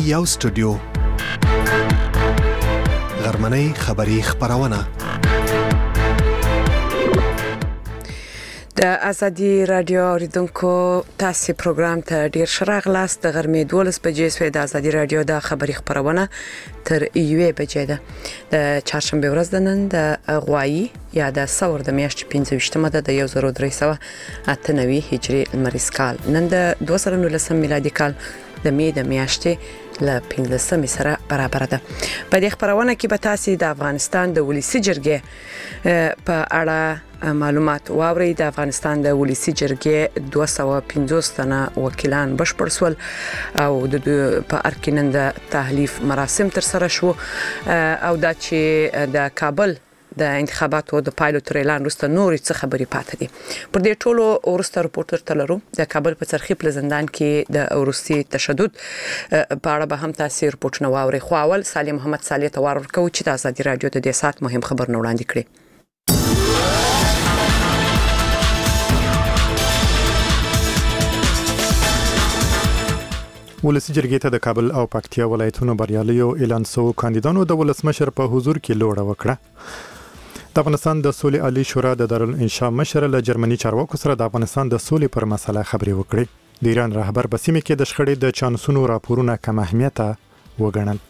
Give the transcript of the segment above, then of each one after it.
یو سټوډیو غرمنۍ خبری خبرونه د ازادي رادیو اوریدونکو تاسو پروګرام ته ډیر شراغلاست. د غرمې 12 بجې سوی د ازادي رادیو د خبری خبرونه تر 1 بجې ده. د چهارشنبه ورځ د نن د غوایی یا د ثور د میاشتې 25مه ده د 1398 هجری لمریز کال. نن د 2019 میلادي کال د می د میاشتې ل 15 سره برابر ده. په دې خبرونه کې به تاسو د افغانستان د ولسی جرګې په اړه معلومات واورئ. د افغانستان د ولسی جرګې 250 تنه وکیلان بشپړ سول او د په ارکینن د تحلیف مراسم تر سره شو او دا چې د کابل د انتخاباتو د پایلو تر اعلان وروسته نورې څه خبرې پاتې دي. پر دې ټولو ورسته رپورټ ورته لرو. د کابل په څرخي پلزندان کې د روسي تشدد په اړه به هم تاسو رپورټ نو واورئ. خو اول سالم محمد صالح ته ورکو چې د ازادي رادیو د دې سات مهم خبر نو وړاندې کړي. ولسی جرګې ته د کابل او پکتیا ولایتونو بریالیو اعلان سو کاندیدانو د ولسمشر په حضور کې لوړه وکړه. د افغانستان د سولې عالی شورا د دارالانشاء مشر له جرمني چارواکو سره د افغانستان د سولې پر مسله خبرې وکړې. د ایران رهبر په سیمه کې د شخړې د چانسونو راپورونه کم اهمیت وګڼل.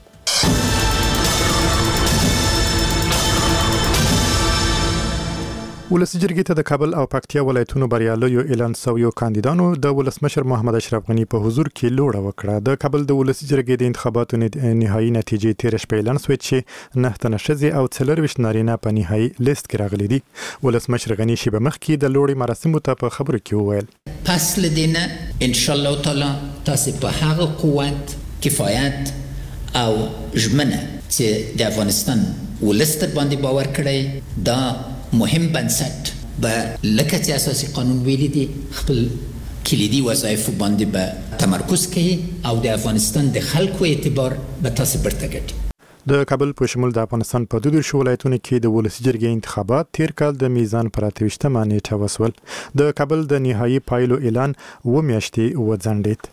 ولسی جرګې ته د کابل او پکتیا ولایتونو بریالیو اعلان سویو کاندیدانو د ولسمشر محمد اشرف غنی په حضور کې لوړه وکړه. د کابل د ولسی جرګې د انتخاباتو نهایی نتیجې تیر شپه اعلان شوې چې 9 تنه ښځې او 24 نارینه په نهایی لیست کې راغلي دي. ولسمشر غنی شی به مخ کې د لوړې مراسمو ته په خبرو کې وویل پس لدینه ان شاء الله تعالی تاسو په هغه قوت کفایت او ژمنه چې د افغانستان ولستر باندې باور کړی دا مهم بنسټ به لکه چې اساسي قانون ویلي دي خپل کلیدي وظایف باندې به تمرکز کوي او د افغانستان د خلکو اعتبار به تاسو برته کړي. د کابل په شمول د افغانستان په 12 ولایتونو کې د ولسی جرګې انتخابات تیر کال د میزان پر 28مه نیټه وسول. د کابل د نهایی پایلو اعلان و میاشتې وځنډید.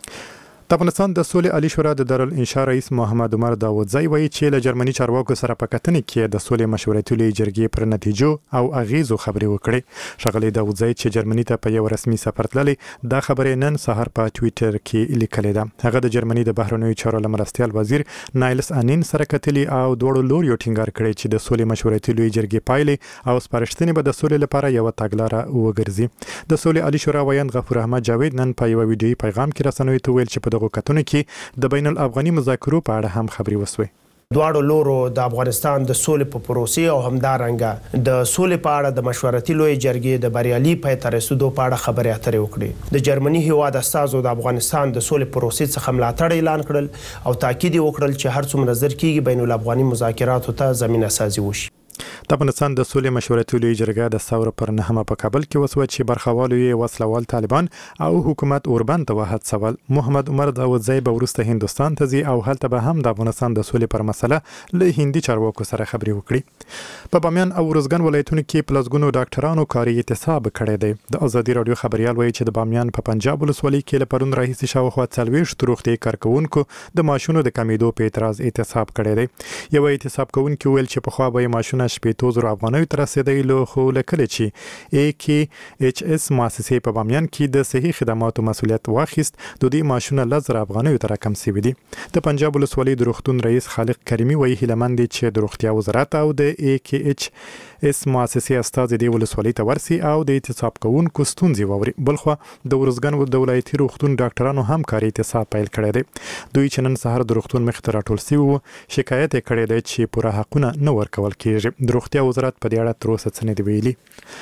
د افغانستان د سولې عالی شورا د دارالانشاء رئیس محمد عمر داودزی وایي چې له جرمني چارواکو سره په کتنې کې د سولې مشورتي لوی جرګې پر نتیجو او اغیزو خبرې وکړې. ښاغلی داودزی چې جرمني ته په یو رسمي سفر تللی دا خبرې نن سهار په ټویټر کې لیکلې ده. هغه د جرمني د بهرنیو چارو مرستیال وزیر نایلس انین سره کتلي او دوړو لوري ټینګار کړی چې د سولې مشورتي لوی جرګې پایلې او سپارښتنې به د سولې لپاره یو تګلاره وګرځي. د سولې عالی شورا ویاند غفور احمد جاوید نن په یو ویډیوي پیغام کې رسنیو ته ویل چې په دغه کتنو کې د بین الافغاني مذاکرو په اړه هم خبرې وسوي. دواړو لورو د افغانستان د سولې په پروسې او همدارنګه د سولې په اړه د مشورتي لوی جرګې د بریالي پای ته رسیدو په اړه خبرې اترې وکړې. د جرمني هیواد استازو د افغانستان د سولې پروسې څخه ملاتړ اعلان کړل او تاکید وکړل چې هر څومره زر کېږي بین الافغاني مذاکراتو ته زمینه سازي وشي. د افغانستان د سولې مشورتي لوی جرګه د ثور پر 9مه په کابل کې وسوه چې برخوالو یې وسلوال طالبان او حکومت اوربند ته وهڅ سوال. محمد عمر داودزی به وروسته هندستان ته ځي او هلته به هم د افغانستان د سولې پر مسله له هندي چارواکو سره خبرې وکړي. په بامیان او روزګان ولایتونو کې پلسګونو ډاکټرانو کاري اعتصاب کړی دی. د ازادي رادیو خبريال وایي چې د بامیان په پنجاب ولسوالۍ کې له پرون راهیسې شاوخوا 40 روغتي کارکونکو د ماشونو د کمیدو په اعتراض اعتصاب کړی دی. یو اعتصاب کوونکی ویل چې په خوا به ماشونه 15,000 افغانیو تر رسیدلو خو لکه چې AKHS مؤسسې په بامیان کې د صحي خدماتو مسولیت واخیست د دې ماشونه 10,000 افغانیو تر رقم سوي دي. د پنجاب ولسوالۍ د روغتون رئیس خالق کریمي وایي هیلمن دي چې د روغتیا وزارت او د AKHS مؤسسې استازي د ولسوالۍ ته ورسي او د اعتصاب کوونکو ستونزې واوري. بلخو د ورزګان د ولایتي روغتون ډاکټرانو هم کاري اعتصاب پیل کړی دی. دوی چې نن سهار د روغتون مخ ته راټول شوي وو شکایت یې کړی دی چې پوره حقونه نه ورکول کیږي. د روغتیا وزارت په دې اړه تر اوسه څه نه دی ویلي.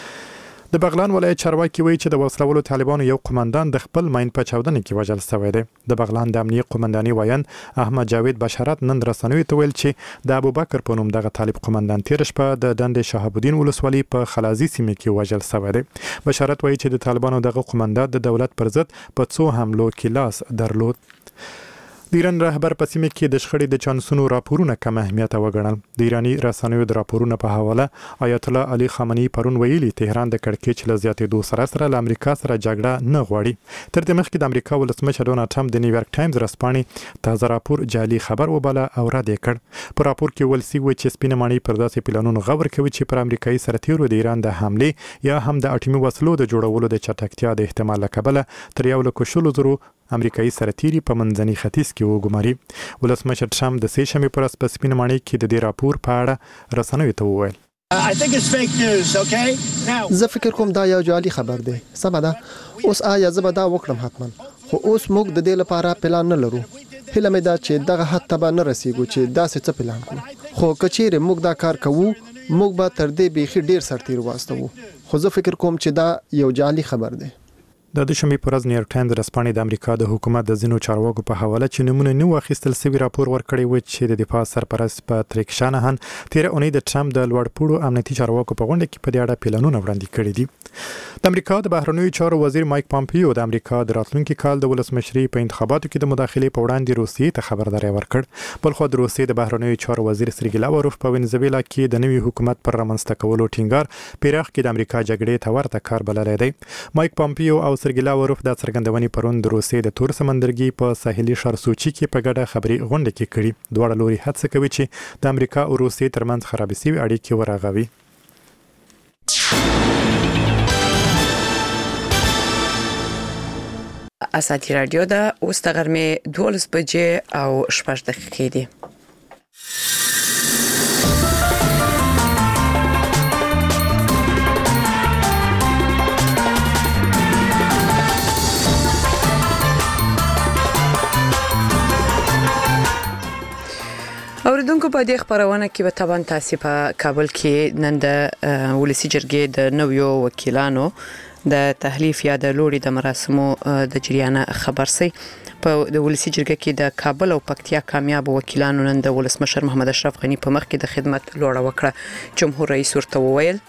د بغلان ولایت چارواکي وایي چې د وسلوالو طالبانو یو قومندان د خپل ماین په چاودنه کې وژل شوی دی. د بغلان د امنیه قومنداني وایند احمد جاوید بشارت نن رسنیو ته ویل چې د ابوبکر په نوم دغه طالب قومندان تیر شپه د دند شهاب الدین ولسوالۍ په خلازي سیمه کې وژل شوی دی. بشارت وایي چې د طالبانو دغه قومندان د دولت پر ضد په څو حملو کې لاس درلود. د ایران رهبر په سیمه کې د شخړې د چانسونو راپورونه کم اهمیت وګڼل. د ایرانی رسنیو د راپورونو په حواله آیت الله علي خامنه‌ای پرون ویلي تهران د کړکېچ له زیاتېدو سره له امریکا سره جګړه نه غواړي. تر دې مخکې د امریکا ولسمشر ډونالد ټرمپ د نیویارک ټایمز رسپانې تازه راپور جعلي خبر وباله او رد یې کړ. په راپور کې ویل شوی چې سپینه ماڼۍ پر داسې پلانونو غور کوي چې پر امریکایي سرتیرو د ایران د حمله یا هم د اټومي وسلو د جوړولو د چټکتیا د احتمال له کبله تر 1,000 امریکایي سرتیري په منځني ختیځ کې وګماري. ولسمشر ټرمپ د سې شنبې پر ورځ په سپینه ماڼۍ کې د دې راپور په اړه رسنیو ته وویل زه فکر کوم دا یو جعلي خبر دی. سمه ده، اوس آیا زه به دا وکړم؟ حتما، خو اوس موږ د دې لپاره پلان نه لرو. هیله مې ده چې دغه حد ته به نه رسیږو چې داسې څه پلان کړو. خو که چیرې موږ دا کار کوو موږ به تر دې بیخي ډیر سرتیر واستوو. خو زه فکر کوم چې دا یو جعلي خبر دی. د دوشنبې پر ورځ نیویارک ټایمز رسپانې د امریکا د حکومت د ځینو چارواکو په حواله چې نمونه نه واخیستل سوي راپور ورکړی و چې د دفاع سرپرست پاتریک شانهان تیر اونۍ د ټرمپ د لوړپوړو امنیتي چارواکو په غونډه کې په دې اړه پلانونه وړاندې کړي دي. د امریکا د بهرنیو چارو وزیر مایک پامپیو د امریکا د راتلونکي کال د ولسمشري په انتخاباتو کې د مداخلې په وړاندې روسیې ته خبرداری ورکړ. بلخو د روسیې د بهرنیو چارو وزیر سرګی لاوروف په وینزویلا کې د نوي حکومت پر رامنځته کولو ټینګار پیراخ کې د امریکا جګړې ته ورته کار بللی دی. مایک پامپیو او سرګی لاوروف د څرګندونې پرون د روسیې د تور سمندرګي په ساحلي ښار سوچي کې په ګډه خبري غونډه کې کړي. دواړه لوري هڅه کوي چې د امریکا او روسیې ترمنځ خرابې شوې اړیکې ورغوي. ازادي رادیو دا اوس د غرمې 12 بجې او 6 دقیقې دي. اوریدونکو په دې خبرونه کې به تابان تاسو په کابل کې نن د ولسی جرګې د نویو وکیلانو د تحلیف یا د لوري د مراسمو د جریان خبر سي. په د ولسی جرګې کې د کابل او پکتیا کامیاب وکیلانو نن د ولسمشر محمد اشرف غنی په مخ کې د خدمت لوړه وکړه. جمهور رئیس ورته وویل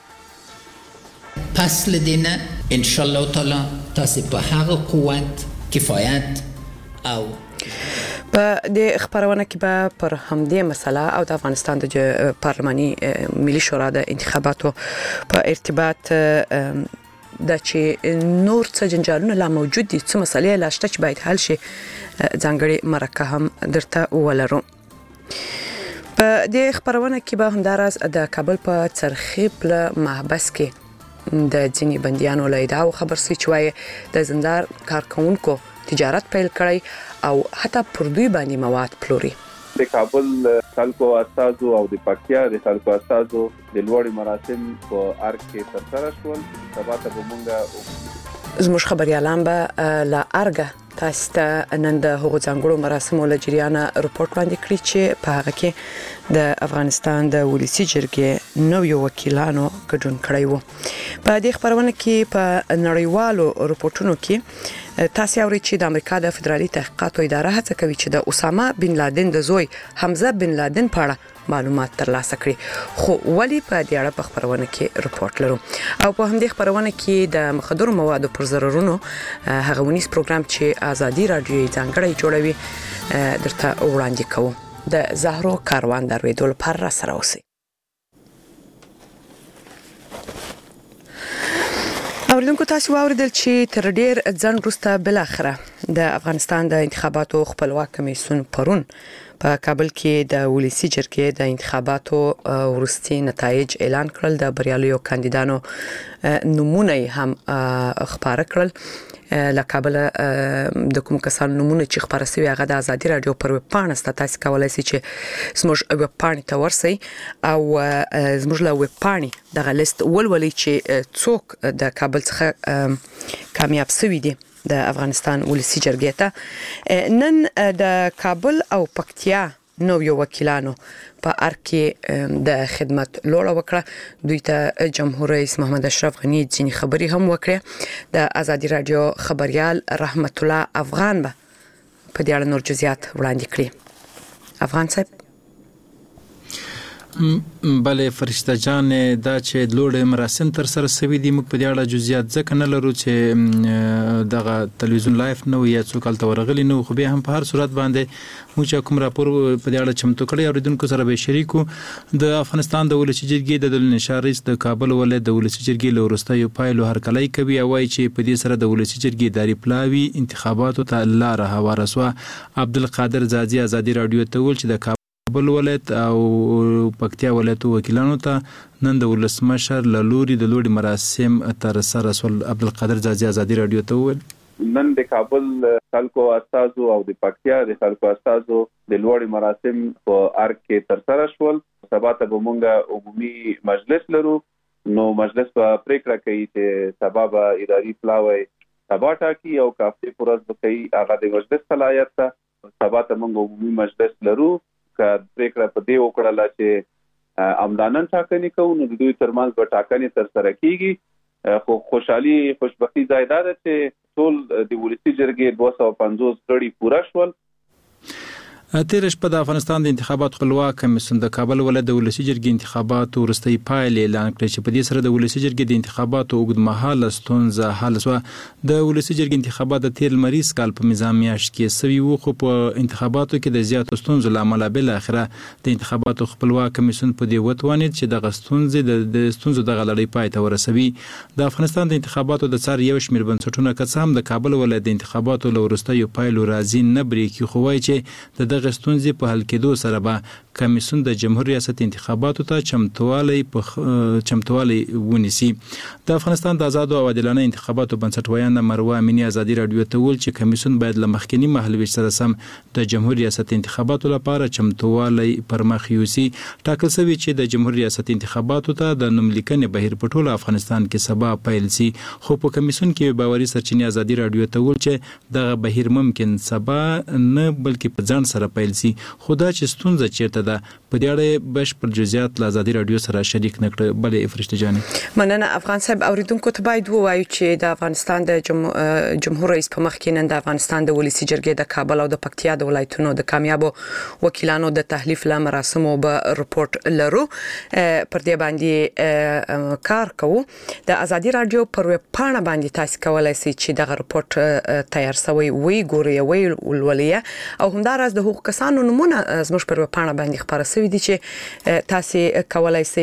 پس لدینه ان شاء الله تعالی تاسو په هغه قوت کفایت او په د خبرونه کې به پر همدې مسله او د افغانستان د پارلماني ملي شورا د انتخاباتو په ارتباط د چې نور څه جنجالونه لا موجود دي، څه مسلې لا شته چې باید حل شي، ځانګړي مرکه هم درته ولرو. په دې خبرونه کې به همداراز د کابل په څرخي پل محبس کې د ځینې بنديانو له ادعاو خبر سي چې وايي د زندان کارکونکو تجارت پیل کړی او حتی پر دوی باندې مواد پلوري. د کابل خلکو استازو او د پکتیا د خلکو استازو د لوړي مراسم په ارګ کې ترسره شول. سبا ته موږ زموږ خبريالان به لا ارګه تاسو ته نن د هغو ځانګړو مراسمو له جریان رپورت وړاندې کړی چې په هغه کې د افغانستان د ولسی جرګې نویو وکیلانو ګډون کړی وو. په دې خبرونه کې په نړیوالو رپورټونو کې تاسو اورئ چې د امریکا د فدرالي تحقیقاتو اداره هڅه کوي چې د اسامه بن لادن د زوی حمزه بن لادن په اړه معلومات ترلاسه کړي. خو ولی په دې اړه په خبرونه کې رپورت لرو. او په همدې خبرونه کې د مخدر موادو پر ضررونو هغه ونیس پروګرام چې ازادي رادیو ځانګړی جوړوي درته وړاندې کوو. د زهرو کاروان درویدو لپاره را سره اوسئ. اوریدونکو تاسو واوریدل چې تر ډیر ځنډ وروسته بل اخره د افغانستان د انتخاباتو خپلواک کمیسیون پرون په کابل کې د ولسی جرګې د انتخاباتو وروستي نتایج اعلان کړل. د بریالیو کاندیدانو نمونه هم خبره کړل. له کابل د کوم کسانو نمونه چې خبره سوي هغه د ازادي رادیو پر ویب پاڼه تاسو کولای شئ چې زموږ ویب پاڼې ته ورسئ او زموږ له ویب پاڼې دغه لیست ولولئ چې څوک د کابل څخه کامیاب شوي دي د افغانستان ولسی جرګې ته. نن د کابل او پکتیا نویو وکیلانو په ارګ کې د خدمت لوړه وکړه. دوی ته جمهور رئیس محمد اشرف غنی ځینې خبري هم وکړه. د ازادي رادیو خبريال رحمت الله افغان به په دې اړه نور جزئیات وړاندې کړي. افغان صاحب بلې فرشته جان دا چې لوړ مراسم تر سره سوي دي موږ په دې اړه جزئیات ځکه نه لرو چې دغه تلویزیون لایف نو یا څوک هلته ورغلي نو خو بیا هم په هر صورت باندې موږ چې کوم راپور په دې اړه چمتو کړی اوریدونکو سره به شریکو د افغانستان د ولسي جرګې د دلنشار رئیس د کابل ولایت د ولسي جرګې له وروستیو پایلو هرکلی کوي او وایي چې په دې سره د ولسي جرګې اداري پلاوي انتخاباتو ته لاره هواره سوه. عبدالقادر زازي ازادي راډیو ته وویل چې د کابل ولایت او پکتیا ولایتو وکیلانو ته نن د ولسمشر له لوري د لوړي مراسم تر سره سول. عبدالقادر زازي ازادي راډیو ته وویل نن د کابل خلکو استازو او د پکتیا د خلکو استازو د لوړي مراسم په ارګ کې تر سره شول. سبا ته به مونږ عمومي مجلس لرو نو مجلس په پریکړه کوي چې سبا به اداري پلاوی سبا ټاکي او کافي پرز به کوي هغه د مجلس صلاحیت ته. سبا ته مونږ عمومي مجلس لرو که پریکړه په دې وکړه چې عمدانن ټاکنې کوو نو د دوی ترمنځ به ټاکنې تر سره کیږي. خو خوشحالي خوشبختي ځای دا ده چې ټول د ولسي جرګې 250 غړي پوره شول. تیر شپه د افغانستان د انتخابات خپلواک کمیسیون د کابل ولایت د ولسي جرګې انتخاباتو وروستۍ پایلې اعلان کړې چې په دې سره د ولسي جرګې د انتخاباتو اوږدمهاله ستونزه حل شوه. د ولسي جرګې انتخابات د تیر لمریز کال په میزان میاشت کې سوي وو خو په انتخاباتو کې د زیاتو ستونزو له امله بالاخره د انتخاباتو خپلواک کمیسیون په دې وتوانید چې دغه ستونزې د ستونزو دغه لړۍ پای ته ورسوي. د افغانستان د انتخاباتو د څار یو شمېر بنسټونه که څه هم د کابل ولایت د انتخاباتو له وروستیو پایلو راضي نه برېښي خو وایي چې د دغه ستونزې په حل کېدو سره به کمیسیون د جمهور ریاست انتخاباتو ته چمتووالی ونیسي. د افغانستان د آزادو او عادلانه انتخاباتو بنسټویانه مروه امینی ازادي راډیو ته وویل چې کمیسیون باید له مخکني مهالویش سره سم د جمهور ریاست انتخاباتو لپاره چمتووالی پر مخ یوسي. ټاکل شوی چې د جمهور ریاست انتخاباتو ته د نوملیکنې بهیر په ټول افغانستان کې سبا پیل سي خو په کمیسیون کې باوري سرچینې ازادي راډیو ته وویل چې دغه بهیر ممکن سبا نه بلکې په ځان سره پیل سي خو دا چې ستونزه چیرته ده په دې اړه بشپړ جزئیات له ازادي راډیو سره شریک نه کړ. بلې فرشته جانې مننه. افغان صاحب اوریدونکو ته باید ووایو چې د افغانستان د جمهور رئیس په مخ کې نن د افغانستان د ولسي جرګې د کابل او د پکتیا د ولایتونو د کامیابو وکیلانو د تحلیف له مراسمو به رپورت لرو. پر دې باندې کار کوو. د ازادي راډیو پر ویب پاڼه باندې تاسو کولای شئ چې دغه رپورت تیار شوی وي ګورئ ولولئ او همدارس د حقوق کسانو نمونه زموږ پر ویب پاڼه باندې خبره شوی دي چې تاسو کولای شئ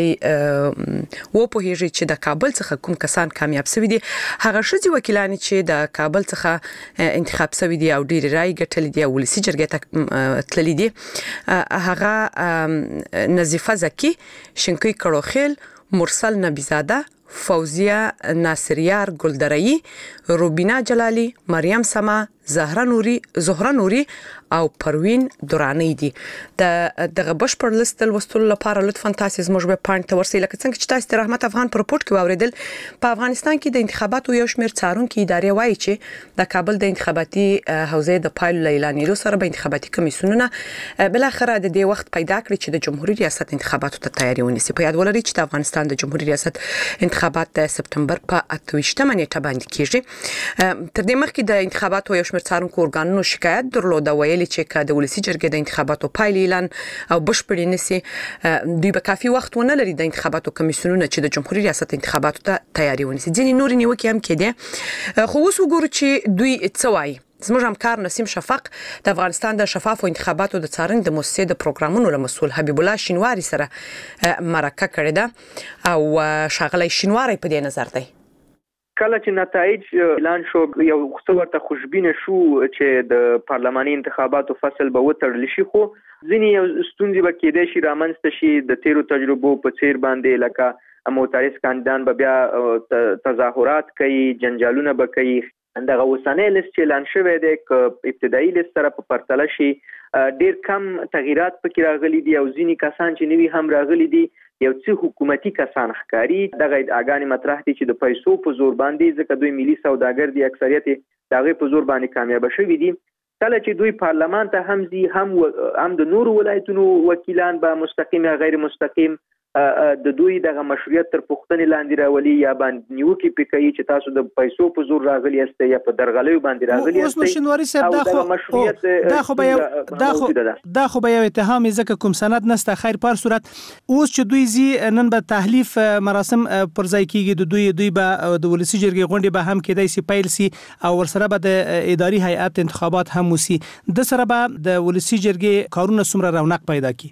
و په هیڅ چې د کابل څخه کوم کسان کامیاب شوی دي هغه شذي وکیلان چې د کابل څخه انتخاب شوی دي او ډیر رای ګټل دي او ولسي جرګې ته تللی دي هغه نظیفه زکی شنکی کړوخیل مرسل نبیزاده فوزیه ناصریار ګلدرئی روبینا جلالی مریم سما زهره نوري او پروین دورانی دي. دغه بشپړ لیست لوستلو لپاره لطفا تاسو زموږ په پاڼه ته ورسئ لکه څنګه چې تاسو رحمت افغان په رپورت کې واوریدل په افغانستان کې د انتخاباتو یو شمېر څارونکو ادارې وایي چې د کابل د انتخاباتي حوزې د پایلو اعلانېدو سره به انتخاباتي کمیسیونونه بل اخر د دې وخت پیدا کړی چې د جمهوریت ریاست انتخاباتو ته تیاری ونیسي. په یاد ولرئ چې د افغانستان د جمهوریت ریاست انتخابات د سپتمبر په 28مه نیټه باندې کیږي. تر دې مخکې د انتخاباتو یو شمېر څارونکو ارګانونو شکایت درلود ویلي چې د ولسي جرګې د انتخاباتو پایلې اعلان او بشپړ نسی دوی به کافي وخت ونه لري د انتخاباتو کمیسیونونه چې د جمهوریت ریاست انتخاباتو ته تیاری ونیسي. ځینې نور نیوکې هم کېده خو اوس وګورو چې دوی څه وایي. زموږ همکار نسیم شفق د افغانستان د شفافو انتخاباتو د څارنې د مؤسسې د پروګرامونو له مسؤل حبیب الله شینواری سره مرکه کړې ده او شاغلی شینواری په دې نظر دی کله چې نتایج اعلان شو یو څه ورته خوشبینه شو چې د پارلماني انتخاباتو فصل به وتړل شي خو ځینې ستونزې به کېدای شي رامنځته شي د تیرو تجربو په څیر باندې لکه معترض کاندیدان به بیا تظاهرات کوي جنجالونه به کوي. دغه اوسنۍ لیست چې اعلان شوی دی که ابتدایي لیست سره په پرتله شي ډیر کم تغییرات پکې راغلي دي او ځینې کسان چې نوي هم راغلي دي یو څه حکومتي کسان ښکاري. دغه ادعاګانې مطرح دي چې د پیسو په زور باندې ځکه دوی ملي سوداګر دي اکثریت د هغې په زور باندې کامیابه شوي دي. کله چې دوی پارلمان ته هم ځي هم د نورو ولایتونو وکیلان به مستقیم یا غیر مستقیم د دوی دغه مشروعیت تر پوښتنې لاندې راولي یا باندې نیوکې پکې چې تاسو د پیسو په زور راغلي یاستئ یا په درغلیو باندې راغلي یاستئ. اوس نو شینواری صاحب دا خو به یو اتهام ځکه کوم سند نسته. خیر په صورت اوس چې دوی زی نن به تحلیف مراسم پر ځای کیږي، دوی به د ولسی جرګې غونډې به هم کېدای سي پیل سي او ورسره به د اداري هیئت انتخابات هم وسی. د سره به د ولسی جرګې کارونه څومره رونق پیدا کی؟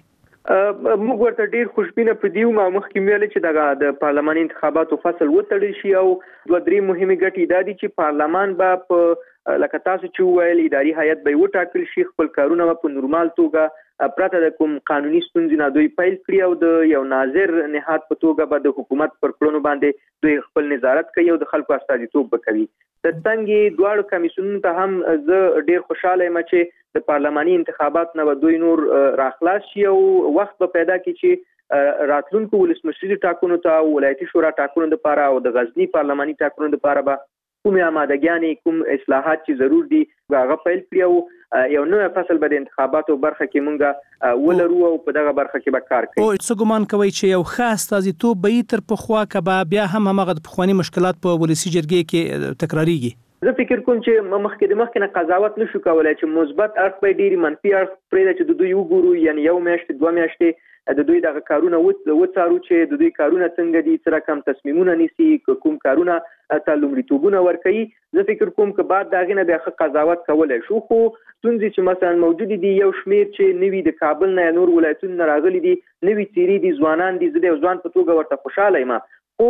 موږ ورته ډیر خوشبینه پدیو ما مخکې ویل چې د پارلماني انتخاباتو فصل وتړل شي او دوه درې مهمه ګټې دا دي چې پارلمان به په لکه تاسو چې ویل اداري هیئت به وټاکل شي، خپل کارونه په نورمال توګه پرته د کوم قانوني ستونزې نه دوی پیل کړي او د یو ناظر نهاد په توګه به د حکومت پر کړنو باندې دوی خپل نظارت کوي او د خلکو استازیتوب وکوي. د څنګه دواړو کمیسیونونو ته هم زه ډیر خوشاله یم چې د پارلماني انتخابات نه دوی نور راخلاص شي او وخت به پیدا کړي چې راتلونکو ولسمشري ټاکنو ته ولایتي شورا ټاکنو لپاره او د غزنی پارلماني ټاکنو لپاره به کومه آمادګیانې کوم اصلاحات چې ضرور دي هغه پیل کړي او یو نوې فصل به د انتخاباتو برخه کې مونږه ولرو او په دغه برخه کې به کار کوي. او څه ګمان کوي چې یو خاص استازیتوب به تر پخوا کبا بیا هم هغه د پخوانی مشکلات په ولسی جرګې کې تکراریږي؟ زه فکر کوم چې مخکې نه قضاوت نشو کولای چې مثبت اړخ به ډیری منفي اړخ پرې چې د دوی وګورو، یعنی یو میاشت دوه میاشتې د دوی دغه کارونه وڅارو چې د دوی کارونه څنګه دي، څه رقم تصمیمونه نیسي، کوم کارونه ته لومړیتوبونه ورکوي. زه فکر کوم چې بعد دغه نه بیا قضاوت کولای شو. خو ستونزې چې مثلا موجود دي یو شمیر چې نوی د کابل نه نور ولایتونو نه راغلي دي، نوی تیری دي، ځوانان دي، زه د ځوان په توګه ورته خوشاله یم. خو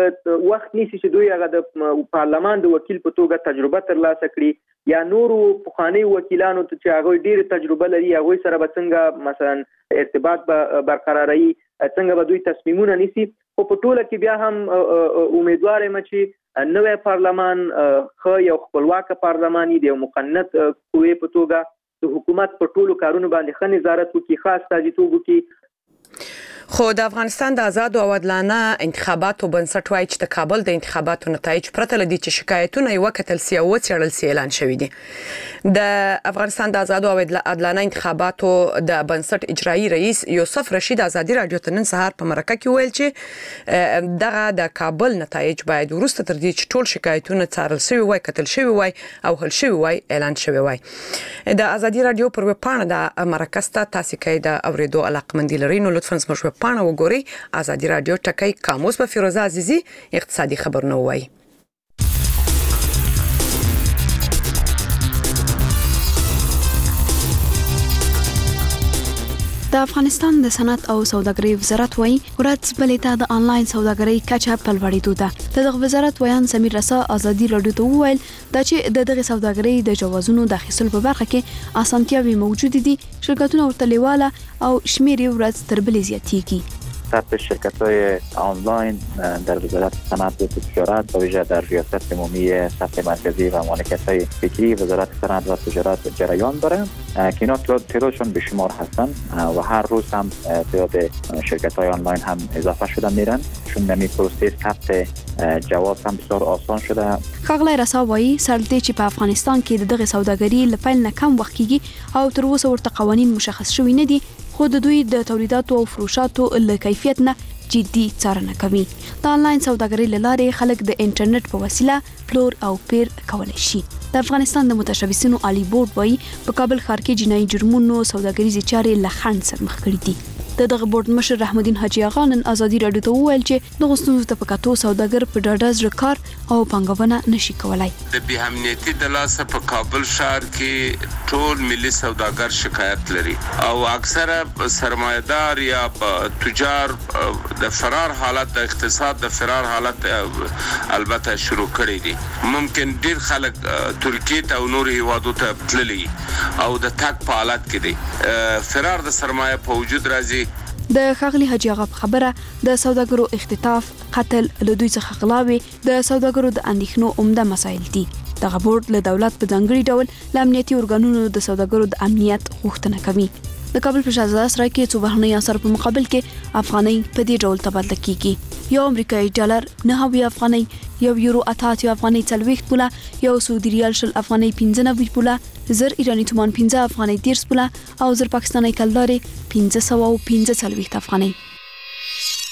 د وخت نیسي چې دوی هغه د پارلمان د وکیل په توګه تجربه ترلاسه کړي یا نورو پخوانی وکیلانو ته چې هغه ډېر تجربه لري هغه سره به څنګه مثلا ارتباط برقراري، څنګه به دوی تصمیمونه نیسي. خو په ټوله کې بیا هم امیدوار یم چې نوې پارلمان خو یو خپلواک پارلماني دی، یو مقننت قوې په توګه د حکومت په ټولو کارونو باندې ښه نظارت وکړي، خاص استازیتوب وکړي. خو د افغانستان د آزاد او عادلانه انتخاباتو بنسټ وایي چې د کابل د انتخاباتو نتایج پرته لدی چې شکایتونه یو کتل سی او څېړل سی اعلان شوی دي. د افغانستان د آزاد او عادلانه انتخاباتو د بنسټ اجرایی رئیس یوسف رشید ازادي رادیو ته نن سهار په مرکه کې ویل چې دغه د کابل نتایج باید ورسته تر دې چې ټول شکایتونه څارل شوی وای، کتل شوی وای او حل شوی وای، اعلان شوی وای. د آزادي رادیو پر ویب پاڼه د مرکه تاسو کې د اوریدو علاقمندي لري نو لطفا زموږ پاڼه وګورئ. آزادي رادیو ټکی قاموس به فیروزه عزیزی اقتصادي خبرونه وایي. د افغانستان د صنعت او سوداګرۍ وزارت وايي ورځ بلې ته د انلاین سوداګرۍ کچه په لوړېدو ده. د وزارت ویان سمیر رسا آزادي رادیو ته وویل چې د دغه سوداګرۍ د جوازونو د اخیستلو په برخه کې اسانتیاوې موجود دي، شرکتونه ورته لیواله او شمیر ورځ تر بلې زیاتېږي. ثبت شرکت‌های آنلاین در وزارت صنعت و تجارت با ویژه در ریاست عمومی ثبت مرکزی و مالکیت‌های فکری وزارت صنعت و تجارت جریان داره که اینا تعدادشون بیشمار هستن و هر روز هم تعداد شرکت‌های آنلاین هم اضافه شده میرن، چون نمی پروسه ثبت جواز هم بسیار آسان شده. ښاغلی رسا وایي سرلدې چې په افغانستان کې دغه سوداګري له پیل نه کم وخت کېږي او تر اوسه ورته قوانین مشخص شوي نه دي، خو د دوی د تولیداتو او فروشاتو له کیفیت نه جدي څارنه کوي. د انلاین سوداګرۍ له لارې خلک د انټرنیټ په وسیله پلور او پیر کولای شي. د افغانستان د متشبثینو عالی بورډ وایي په کابل ښار کې جنایي جرمونو سوداګریزې چارې له خنډ سره مخ کړي دي. دغه بورډ مشر رحمدین حاجی آغا نن آزادي رادیو ته وویل چې د غوښتنو ته پکاتو سوداګر په ډاډه زړه کار او پنګونه نشي کولای. د بې امنیتي د لاسه په کابل ښار کې ټول ملي سوداګر شکایت لري او اکثره سرمایدار یا تجار د فرار حالت، د اقتصاد د فرار حالت البته شروع کړی دي. ممکن ډیر خلک ترکیه ته او نور هیوادو ته تللی او د تک په حالت کې دي. فرار د سرمایه په وجود راځي. د ښاغلي حاجی آغا په خبره د سوداګرو اختطاف، قتل، له دوی څخه غلاوي د سوداګرو د اندېښنو عمده مسایل دي. دغه بورډ له دولت په ځانګړي ډول له امنیتي ارګانونو د سوداګرو د امنیت غوښتنه کوي. د کابل په شهزاده سرای کې څو بهرنۍ اسعار په مقابل کې افغانۍ په دې ډول تبادله کیږي: یو امریکایي ډالر 9 افغانۍ، یو یورو 88 افغانۍ 40 پوله، یو سعودي ریال 10 افغانۍ 95 پوله، زر ایرانی تومان 15 افغانۍ 30 پوله او زر پاکستاني کلدارې 545 افغانۍ.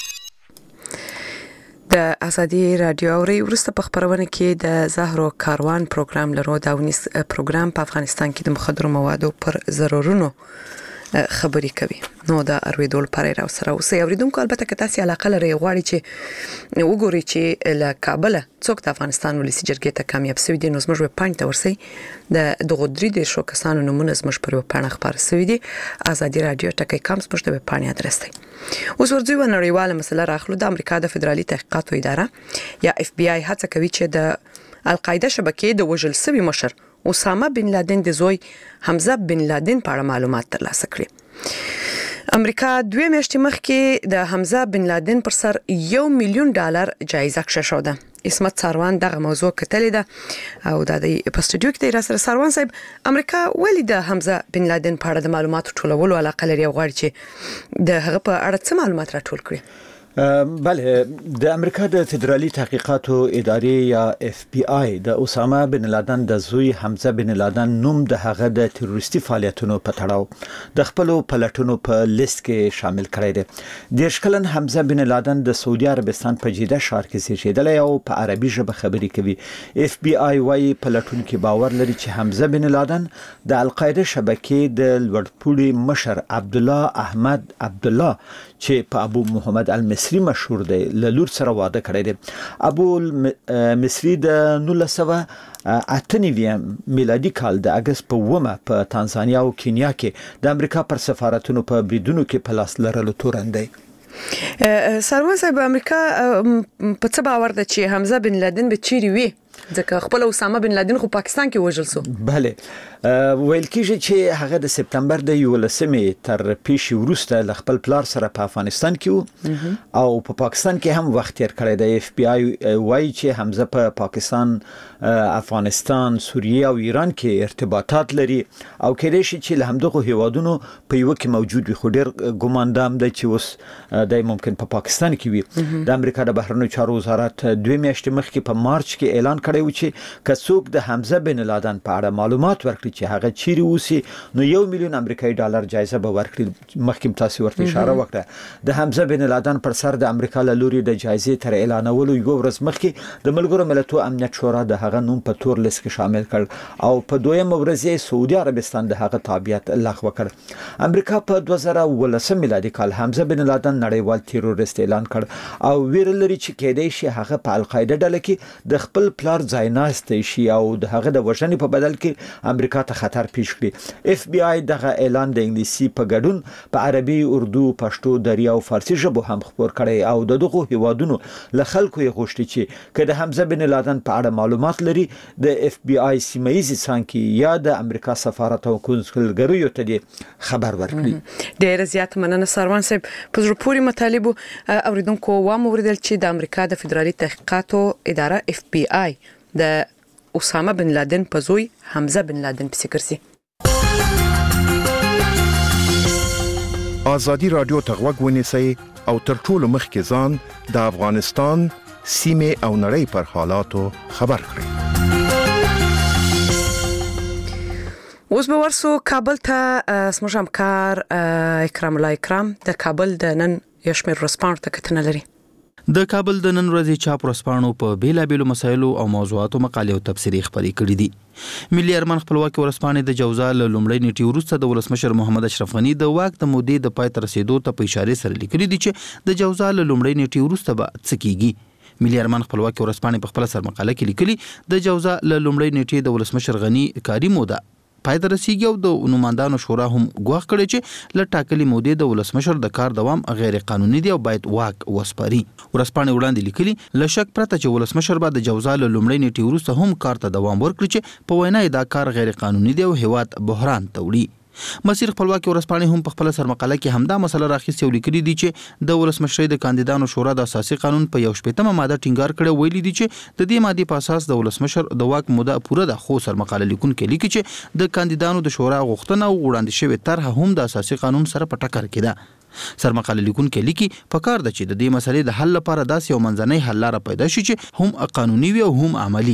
ازادي رادیو اوري ورسته په خبرونه کې د زهرو کاروان پروګرام لرو دا ونیس پروګرام په افغانستان کې د مخدر موادو پر ضررونو خبري کوي نو دا ارویدول پرې راو سره اوسې اوریدونکو البته که تاسو علاقه لري غواړئ چې وګورئ چې له کابل څوک د افغانستان ولسی جرګې ته کامیاب شوی دي نو زموږ په پاینټ ورسې د دغه درې د شو کسانو نمونه زموږ پر پاڼه خبر شوی دي ازادي رادیو ټکی کام زموږ د پاڼې ادرس دی اوس ورځي و نړیواله مسله راخلو د امریکا د فدرالي تحقیقاتو اداره یا اف بی آی هڅه کوي چې د القاعده شبکې د وژل شوی مشر اسامه بن لادن د زوی حمزه بن لادن په اړه معلومات ترلاسه کړي امریکا 2 میاشتې مخکې د حمزه بن لادن پر سر $1 ملیون جایزه کښ ده اسمت ساروان دغه موضوع کتلې ده او د په سټوډیو کې د راسره ساروان صاحب امریکا ولې د حمزه بن لادن په اړه د معلوماتو ټولولو علاقه لري او غواړي چې د هغه په اړه څه معلومات راټول کړي بله د امریکا د فدرالي تحقیقاتو ادارې یا اف بی آی د اسامه بن لادن د زوی حمزه بن لادن نوم د هغه د تروریستي فعالیتونو په تړاو د خپل پلټونو په لیست کې شامل کړی دی د شکلن حمزه بن لادن د سعودي عربستان په جده ښار کې زیږیدلی او په عربي ژبه خبرې کوي اف بی آی وايي پلټونکو باور لري چې حمزه بن لادن د القاعده شبکې د لوړپوړي مشر عبد الله احمد عبد الله چې په ابو محمد المصری مشهور دی له لور سره واده کړی دی ابو مصری د 1998 میلادي کال د اگست په 1 په تانزانیا او کینیا کې د امریکا پر سفارتونو په بریدونو کې په لاس لرلو تورن دی سروان صاحب امریکا په څه باور ده چې حمزه بن لادن به چیرې وي ځکه خپل اسامه بن لادن خو پاکستان کې وژل سو بله ویل کیږي چې هغه د سپتمبر د 11 تر پیښې وروسته ل خپل پلار سره په افغانستان کې او په پاکستان کې هم وخت تیر کړی دی اف بی آی وايي چې حمزه په پاکستان افغانستان سوریه او ایران کې ارتباطات لري او کېدای شي چې له همدغه هیوادونو په یو کې موجود وي خو ډیر ګوماندام دی چې اوس د ممکن په پاکستان کې وي د امریکا د بهرنیو چارو وزارت 2 میاشتې مخکې په مارچ کې اعلان کړی و چې کڅوک د حمزه بن لادن په اړه معلومات ورکړي چې هغه چیرې اوسي نو $1 ملیون امریکایي ډالر جایزه به ورکړي مخکې تاسو ورته اشاره وکړه د حمزه بن لادن پر سر د امریکا له لوري د جایزې تر اعلانولو یو ورځ مخکې د ملګرو ملتونو امنیت شورا د هغه نوم په تور لیست کې شامل کړ او په دویم ورځ سعودي عربستان د هغه تابعیت لغوه کړ امریکا په 2019 میلادي کال حمزه بن لادن نړیوال تیروریست اعلان کړ او ویل لري چې کېدای شي هغه په القاعده ډله کې د خپل پلار ځای ناست شي او د هغه د وژنې په بدل کې امریکا ته خطر پیښ کړي اف بی آی دغه اعلان د انګلیسي په ګډون په عربي اردو پښتو دري او فارسي ژبه هم خبر کړي او دغه هیوادونو له خلکو یې غوښتي چې کله حمزه بن لادن په اړه معلومات لري د اف بی آی سیمایي څانګې یا د امریکا سفارت او کنسولګریو ته خبر ورکړي ډیر زیات مننه سروان صاحب په زړه پورې مطالب اوریدونکو و موریدل چې د امریکا د فدرالي تحقیقاتو اداره اف بی آی د اسامه بن لادن په زوی حمزه بن لادن پسې ګرځي ازادي رادیو ته غوږ ونیسئ او تر ټولو مخکې ځان د افغانستان سیمه او نړۍ پر حالاتو خبر کړئ اوس به ورسو کابل ته زموږ همکار اکرام الله اکرام د کابل د نن یشمیر رسپانټ ته کتنه لري د کابل د نن ورځې چاپ ورسپانو په بیلابېلو مسایلو او موضوعاتو مقالې او تبصرې خپرې کړې دي ملي ارمان خپلواکي ورسپانې د جوزا له لومړۍ نیټې وروسته د ولسمشر محمد اشرف غني د واک د مودې د پای ته رسیدو ته په اشاره سره لیکلي دي چې د جوزا له لومړۍ نیټې وروسته به څه کیږي ملي ارمان خپلواکي ورسپانې په خپل سر مقاله کې لیکلي د جوزا له لومړۍ نیټې د ولسمشر غني کاری موده پای ته رسیږي او د نوماندانو شورا هم ګواښ کړی چې له ټاکلې مودې د ولسمشر د کار دوام غیر قانوني دی او باید واک وسپاري ورسپانې وړاندې لیکلي له شک پرته چې ولسمشر به د جوزا له لومړۍ نیټې وروسته هم کار ته دوام ورکړي چې په وینا دا کار غیر قانوني دی او هیواد بحران ته وړي مسیر خپلواکي ورسپانې هم په خپل سرمقاله کې همدا مسله راخیستې او لیکلي دي چې د ولسمشرۍ د کاندیدانو شورا د اساسي قانون په 1 ماده ټینګار کړی ویلي دي چې د دې ماده په اساس د ولسمشر د واک موده پوره ده خو سرمقاله لیکونکو لیکي چې د کاندیدانو د شورا غوښتنه او وړاندې شوی طرح هم د اساسي قانون سره په ټکر کې ده سرمقاله لیکونکو لیکي په کار ده چې د دې مسلې د حل لپاره داسې یو منځنۍ حل لاره پیدا شي چې هم قانوني وي او هم عملی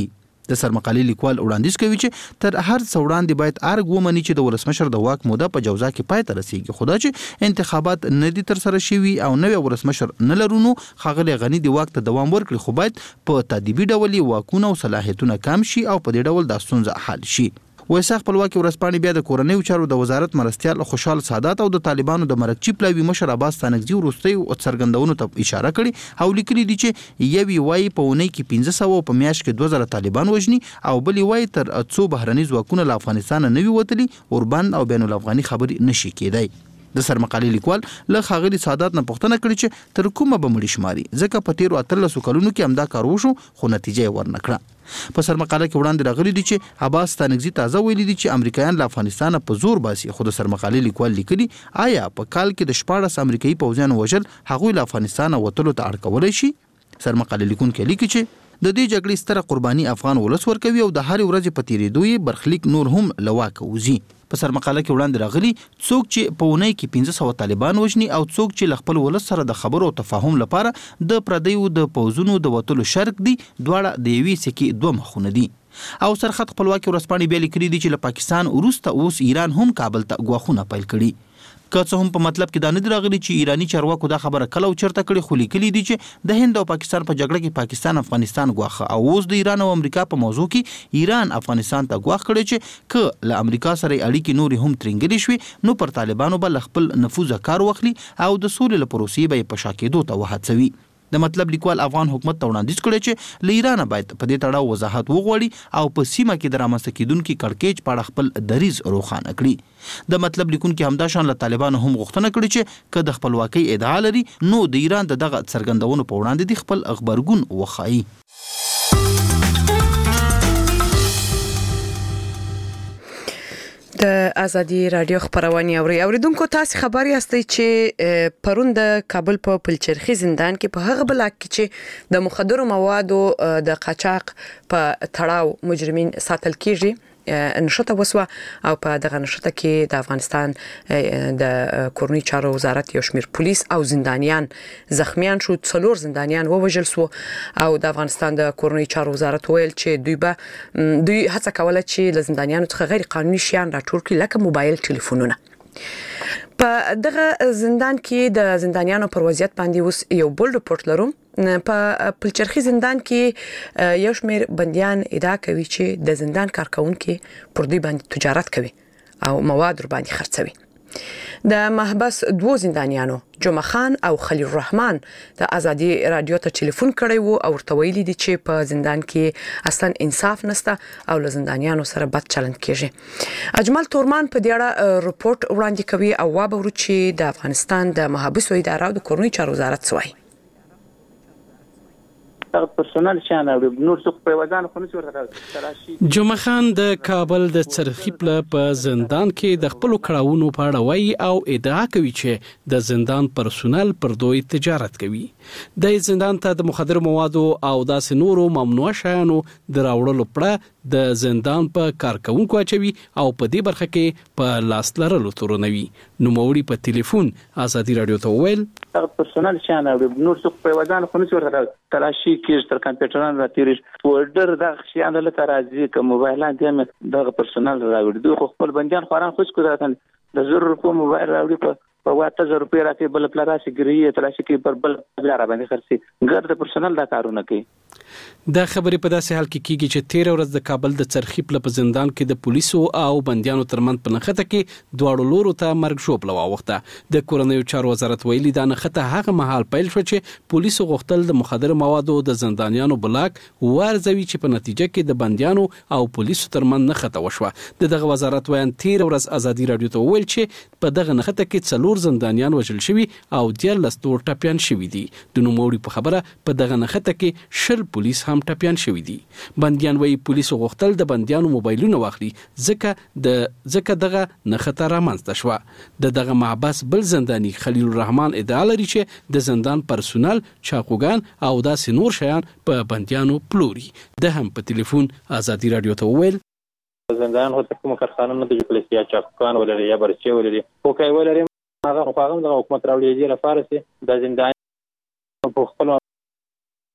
د سرمقالې لیکوال وړاندیز کوي چې تر هر څه وړاندې باید ارګ ومني چې د ولسمشر د واک موده په جوزا کې پای ته رسیږي، خو دا چې انتخابات نه دي تر سره شوي او نوی ولسمشر نه لرو نو ښاغلی غني د واک ته دوام ورکړي، خو باید په تادیبي ډول واکونه او صلاحیتونه کم شي او په دې ډول دا ستونزه حل شي. وایسا خپلواکي ورځپاڼې بیا د کورنیو چارو د وزارت مرستیال خوشحال سادات او د طالبانو د مرکچی پلاوي مشر عباس ستانکزي وروستي څرګندونو ته اشاره کړې او لیکلي دي چې یوی وای په اونۍ کې 1500 او په میاشت کې 2000 طالبان وژني او بلې وای تر څو بهرني ځواکونه له افغانستان نه وي وتلي اوربند او بین الافغاني خبرې نشي کېدای. د سرمقالې لیکوال له ښاغلي سادات نه پوښتنه کړې چې تر کومه به مړي شماري، ځکه په تیرو 13 کلونو کې همدا کار وشو خو نتیجه یې ورنه کړه. په سرمقاله کې وړاندې راغلي دي چې عباس ستانکزي تازه ویلي دي چې امریکایان له افغانستان په زور باسي، خو د سرمقالې لیکوال لیکلي آیا په کال کې د 14 امریکایي پوځیانو وژل هغوی له افغانستان وتلو ته اړ کولی شي؟ سرمقالې لیکونکی لیکي چې د دې جګړې ستره قرباني افغان ولس ورکوي او د هر ورځې په تیریدو یې برخلیک نور هم له واکه وځي. په سرمقاله کې وړاندې راغلي څوک چې په اونۍ کې 1500 طالبان وژني او څوک چې له خپل ولس سره د خبرو او تفاهم لپاره د پردیو د پوځونو د وتلو شرط دي، دواړه د یوې سکې دوه مخونه دي. او سرحد خپلواکي ورځپاڼې بیا لیکلي دي چې له پاکستان وروسته اوس ایران هم کابل ته ګواښونه پیل کړي. که څه هم په مطلب کې دا نه دی راغلي چې ایرانی چارواکو دا خبره کله او چرته کړي، خو لیکلي دي چې د هند او پاکستان په جګړه کې پاکستان افغانستان ګواښه او اوس د ایران او امریکا په موضوع کې ایران افغانستان ته ګواښ کړي چې که له امریکا سره اړیکې نورې هم ترنګلې شوي نو پر طالبانو به له خپل نفوذ کار واخلي او د سولې له پروسې به یې په شا کېدو ته وهڅوي. د مطلب لیکوال افغان حکومت ته وړاندیز کړی چې له ایران باید په دې تړاو وضاحت وغواړي او په سیمه کې د رامنځته کېدونکي کړکېچ په اړه خپل دریځ روښانه کړي. د مطلب لیکونکي همدا شان له طالبانو هم غوښتنه کړې چې که د خپلواکۍ ادعا لري نو د ایران دغه څرګندونو په وړاندې د خپل غبرګون وښایي. د ازادي رادیو خبرونه اوریدونکو تاسو خبر یاستئ چې پرون د کابل په پلچرخي زندان کې په هغه بلاک کې چې د مخدرو موادو د قاچاق په تړاو مجرمین ساتل کیږي نشته وسوه او په دغه نشته کې د افغانستان د کورنی چارو وزارت یو شمیر پولیس او زندانیان زخمیان شو، 4 زندانیان ووژل شو او د افغانستان د کورنی چارو وزارت ویل چې دوی هڅه کوله چې له زندانیانو څخه غیر قانوني شیان راټول کړي لکه موبایل ټلیفونونه. په دغه زندان کې د زندانیانو پر وضعیت باندې اوس یو بل رپورت لرو. په پلچرخي زندان کې یو شمیر بنديان ادعا کوي چې د زندان کارکونکو پر دوی باندې تجارت کوي او مواد ور باندې خرڅوي. د محبس 2 زندانیانو جمعه خان او خلیل الرحمن د ازادي رادیو ته ټلیفون کړی وو او ورته ویلي دي چې په زندان کې اصلا انصاف نشته او له زندانیانو سره بد چلند کیږي. اجمل تورمان په دې اړه رپورت وړاندې کوي او وابه چې د افغانستان د محبسو اداره او د کورنی چارو وزارت سوای پرسونل شان او نور څوک په وزن خو نشي ورته. جمعه خان د کابل د څرخي په زندان کې د خپل کړهونو په اړه وایي او ادعا کوي چې د زندان پرسونل پر دوی تجارت کوي. د زندان ته د مخدر موادو او داسې نورو ممنوع شیانو د راوړلو پړه د زندان په کارکونکو اچوي او په دې برخه کې په لاس لرلو تورنوي. نوموړي په ټلیفون ازادي رادیو ته ویل پرسونل شان او نور څوک په وزن خو نشي ورته تلاشي کېږي تر کمپیوټرانو راتېږي فولډر د شیان له ترازی کوم موبایلان دې د پرسونل راوړي دوی خپل بنديان خوران خوش کوي د 1000 روپیو موبایل راوړي په 8000 روپیه راکې بل پلاراسي ګریه تلاشي کې پر بل بل را باندې خرڅي ګرد پرسونل دا کارونه کوي. د خبرې په داسې حال کې کیږي چې 13 ورځ د کابل د څرخي په زندان کې د پولیسو او بنديانو ترمنځ په نخته کې دواړو لورو ته مرګ شوبله واوخته. د کورنیو چارو وزارت ویلي دا نخته هغه مهال پیل شو چې پولیسو غوښتل د مخدر موادو د زندانیانو بلاک ورزوي چې په نتیجه کې د بنديانو او پولیسو ترمنځ نخته وشوه. دغه وزارت وایي 13 ورځ ازادي رادیو ته ویل چې په دغه نخته کې 4 زندانیان وژل شوي او 14 تور ټپيان شوي دي. د نوموړي په خبره په دغه نخته کې 10 پولیس هم ټپيان شوي دي. بنديان وایي پولیسو غوښتل د بنديانو موبایلونه واخلي ځکه دغه نخته رامنځته شوه. دغه محبس بل زنداني خلیل الرحمن ادعا لري چې د زندان پرسونل چاقوګان او داسې نور شیان په بنديانو پلوري. د هم په ټلیفون ازادي رادیو ته ویل زندان هو کوم کارخانه نه د پولیسیا چاقوګان ولري یا برچې ولري او کوي ولري هغه د حکومت راوړي دي لپاره چې د زندان په خپل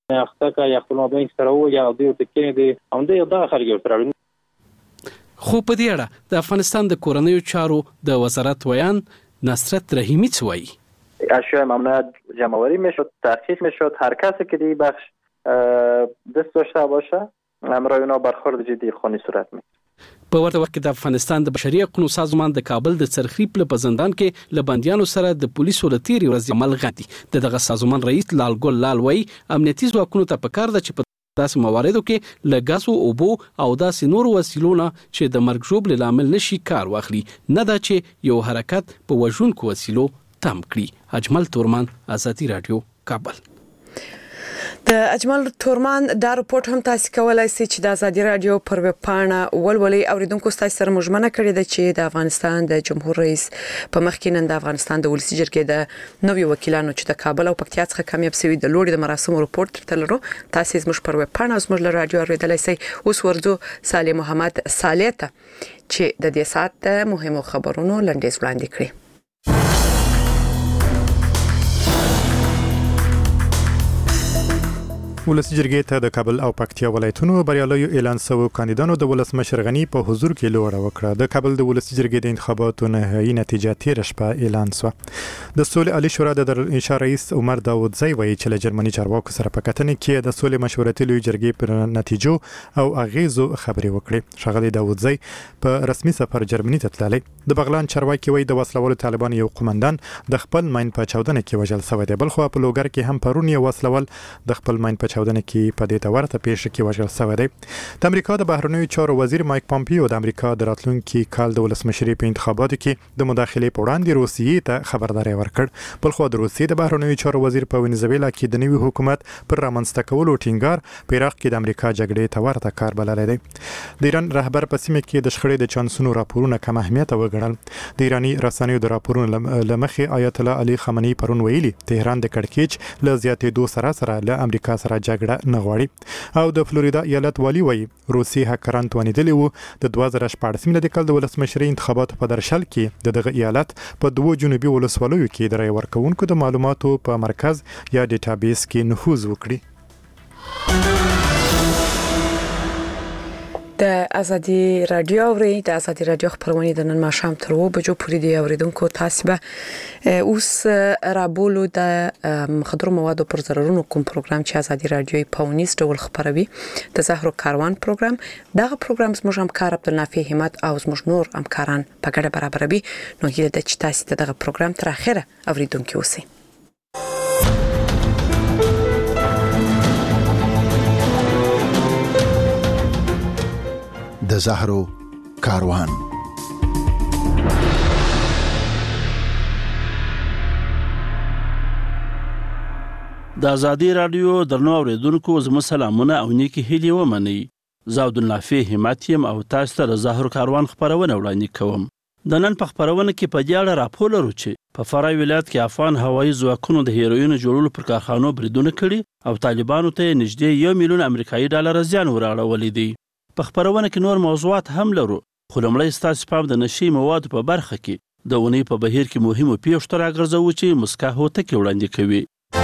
اخته یا خپل مابین سره و یا د تکینه دي اومده یو د خلک سره. خو په دې اړه د افغانستان د کورنیو چارو د وزارت ویان نصرت رحیمی څه وایي؟ اشیاء ممنوعات جمع‌آوری میشد، تحقیق میشد. هر کسی که دی بخش دست داشته باشه امرای اونا برخورد جدی خونی صورت می. په ورته وخت کې د افغانستان د بشري حقوقو سازمان د کابل د څرخیپ په زندان کې لبندیانو سره د پولیسو له تیری ورځې عمل غندي. دغه سازمان رئیس لال ګل لال وایي امنیتي ځواکونو ته پکار ده چې په داسې مواردو کې له غاز او اوبو او داسې نور وسیلونه چې د مرګ ژوبل لامل نشي کار واخلي، نه دا چې یو حرکت په وژونکو وسیلو تم کړي. اجمل تورمان، آزادي رادیو، کابل. د اجمل تورمان دا رپورت هم تاسو کولای شئ چې د آزادي رادیو پر ویب پاڼه ولولئ. اوریدونکو تاسو سره مجمنه کړې ده چې د افغانستان د جمهور رئیس په مخ کې نن د افغانستان د ولسی جرګې د نویو وکیلانو چې د کابل او پکتیا څخه کامیاب شوي د لوړې د مراسمو رپورت ترلرو. تاسو زموږ پر ویب پاڼه زموږ له رادیو اوریدلای شئ. اوس ورځو صالح محمد صالح ته چې د دې سات مهمو خبرونو لنډیز وړاندې کړي. ولسی جرګې ته د کابل او پکتیا ولایتونو بریالیو اعلان شوو کاندیدانو د ولسمشر غنی په حضور کې لوړه وکړه. د کابل د ولسی جرګې د انتخاباتو نهایي نتیجه تیر شپه اعلان شوه. د سولې عالی شورا د انشاء رئیس عمر داوودزی وایي چې له جرمني چارواکو سره په کتنې کې د سولې مشورتي لوی جرګې پر نتیجو او اغیزو خبرې وکړې. ښاغلی داوودزی په رسمي سفر جرمني ته تللی. د بغلان چارواکي وایي د وسلوالو طالبان یو قومندان د خپل ماین په چاودنه کې وژل شوی دی. بل خو په لوګر کې هم پرون یو وسلوال د خپل ماین په چاودنه کې په دې تورته پیښه کې وژل شوی دی. د امریکا د بهرنیو چارو وزیر مایک پامپیو د امریکا د راتلونکي کال د ولسمشرۍ په انتخاباتو کې د مداخلې په وړاندې روسیې ته خبرداری ورکړ. بل خو د روسیې د بهرنیو چارو وزیر په وینزویلا کې د نوي حکومت پر رامنځته کولو ټینګار په عراق کې د امریکا جګړې ته ورته کار بللی دی. د ایران رهبر په سیمه کې د شخړې د چانسونو راپورونه کم اهمیت وګڼل. د ایرانی رسنیو د راپورونو لمخې آیت الله علي خامنه‌ای پرون ویلي تهران د کړکېچ له زیاتېدو سره له امریکا سره جګړه نه غواړي. او د فلوریدا ایالت والی وایي روسي هکران توانیدلی وو د 2014 میلادي کال د ولسمشرۍ انتخاباتو په درشل کې دغه ایالت په دوه جنوبي ولسوالیو کې د رای ورکوونکو د معلوماتو په مرکز یا ډیټابیس کې نفوذ وکړي. د آزادي رادیو خبرونه د نن ماښام تر 2 بجو پورې دی. اوریدونکو تاسو به اوس رابولو د مخدر موادو پر ضررونو کوم پروګرام چې آزادي رادیو په ونیس ډول خبروي د زهرو کاروان پروګرام. دغه پروګرام زموږ همکار عبدالنافع همت او زموږ نور همکاران په ګډه برابروي. نو هیله ده چې تاسو دغه پروګرام تر اخره اوریدونکو اوسئ. د زهرو کاروان. د آزادي رادیو درنو اوریدونکو زموږ سلامونه او نیکی هیلې ومنئ. زه عبدالنافع همت یم او تاسو ته د زهرو کاروان خبرونه وړاندې کوم. د نن په خبرونه کې په دې اړه راپور لرو چې په فرای ولایت کې افغان هوایي ځواکونو د هیروین جوړولو پر کارخانو بریدونه کړي او طالبانو ته نږدې 1 میلیون امریکایي ډالر زیان ورغړولی دی. په خبرونه کې نور موضوعات هم لرو، خو لومړی ستاسو پام د نشي موادو په برخه کې د اونۍ په بهیر کې مهمو پیښو ته راګرځوو چې مسکا هوتکې وړاندې کوي.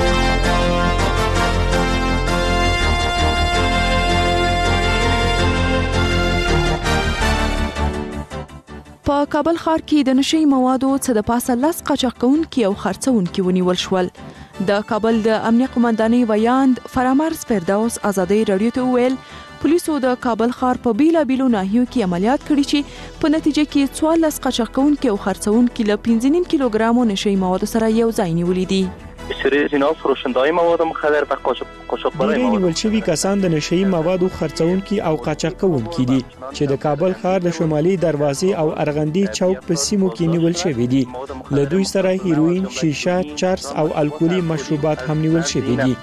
په کابل ښار کې د نشي موادو څخه د پاسه 10 قاچاقونکي او خرڅونکي ونیول شول. د کابل د امنیه قومندانۍ ویاند فرامرز فردوس آزادي رادیو ته ویل پولیسو د کابل ښار په بیلابیلو ناحیو کې عملیات کړي چې په نتیجه کې 14 قاچاقونکي او خرڅونکي له 5.5 کیلوګرامو نشي موادو سره یو ځای نیولې دي. بسیاری از اینا فروشنده‌های مواد مخدر و قاچاقبرای مواد نیول شوي کسان د نشئی موادو خرڅونکي او قاچاق کوونکي دي چې د کابل ښار د شمالي دروازې او ارغندی چوک په سیمو کې نیول شوي دي. له دوی سره هیروین، شیشه، چرس او الکولي مشروبات هم نیول شوي دي.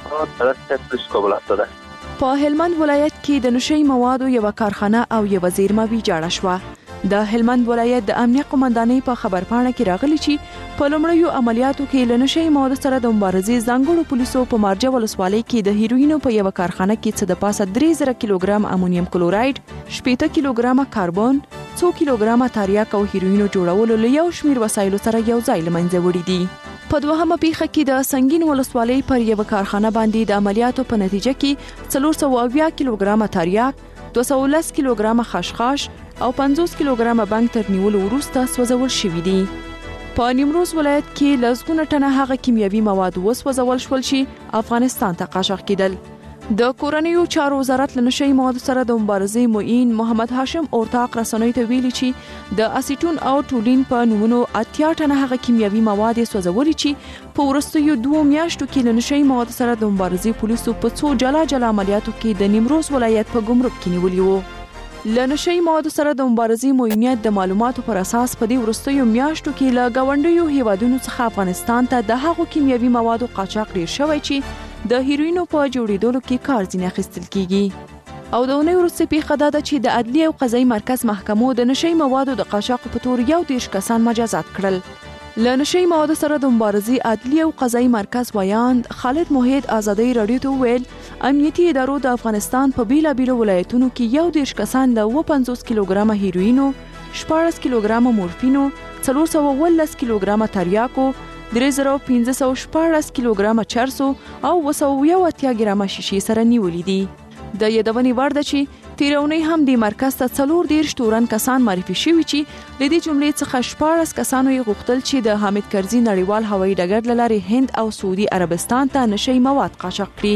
په هلمند ولایت کې د نشئی موادو یو کارخانه او یو زیرمه ویجاړه شوه. د هلمند ولایت د امنیه قومندانۍ په خبرپاڼه کې راغلي چې په لومړیو عملیاتو کې له نشئی موادو سره د مبارزې ځانګړو پولیسو په مارجه ولسوالۍ کې د هیروینو په یو کارخانه کې څه د پاسه 3000 کیلوګرام امونیم کلوراید، 80 کیلوګرام کاربن، 2 کیلوګرام تریاک او هیروینو جوړولو له یو شمیر وسایلو سره یو ځای لمنځه وړي دي. په دوهمه پیښه کې د سنگین ولسوالۍ پر یو کارخانه باندې د عملیاتو په نتیجه کې 480 کیلوګرام تریاک، 210 کیلوګرام خشخاش او 50 کیلوګرام بنګ تر نیولو وروسته سوځول شوي دي. په نیمروز ولایت کې لسګونه ټنه هغه کیمیاوي مواد وسوځول شول چې افغانستان ته قاچاق کېدل. د کورنیو چارو وزارت له نشئی موادو سره د مبارزې معین محمد هاشم اورتاق رسنۍ ته ویلي چې د اسیټون او ټولین په نومونو 80 ټنه هغه کیمیاوي مواد سوځولي چې په ورستیو 2 میاشتو کې له نشئی موادو سره د مبارزې پولیسو په څو جلا عملیاتو کې د نیمروز ولایت په ګمرک کې نیولي وو. له نشئی موادو سره د مبارزې معینیت د معلوماتو پر اساس په دې ورستیو میاشتو کې له گاونډیو هیوادونو څخه افغانستان ته د هغو کیمیاوي موادو قاچاق ډیر شوی چې د هیروینو په جوړېدلو کې کار ځینې اخیستل کیږي. او د اونۍ وروسته پیښه دا ده چې د عدلیه او قضایي مرکز محکمو د نشئی موادو د قاچاق په تور 11 کسان مجازات کړل. له نشئی موادو سره د مبارزې عدلیه او قضایي مرکز وایاند خالد موحد آزادۍ رادیو ته ویل امنیتي ادارو د افغانستان په بیلابیلو ولایتونو کې 11 کسان له 50 کیلوګرام هیروینو، 14 کیلوګرام مورفینو، 418 کیلوګرام تریاکو، 3514 کیلوګرام چرسو او 280 ګرام شیشې سره نیولې دي. د یادونې وړ ده چې تیرونی هم د مرکز ته 14 تورن کسان معرفي شوي چې د دې جملې څخه 14 کسانو یې غوښتل چې د حامد کرزي نړیوال هوایي ډګر له لارې هند او سعودي عربستان ته نشئی مواد قاچاق کړي.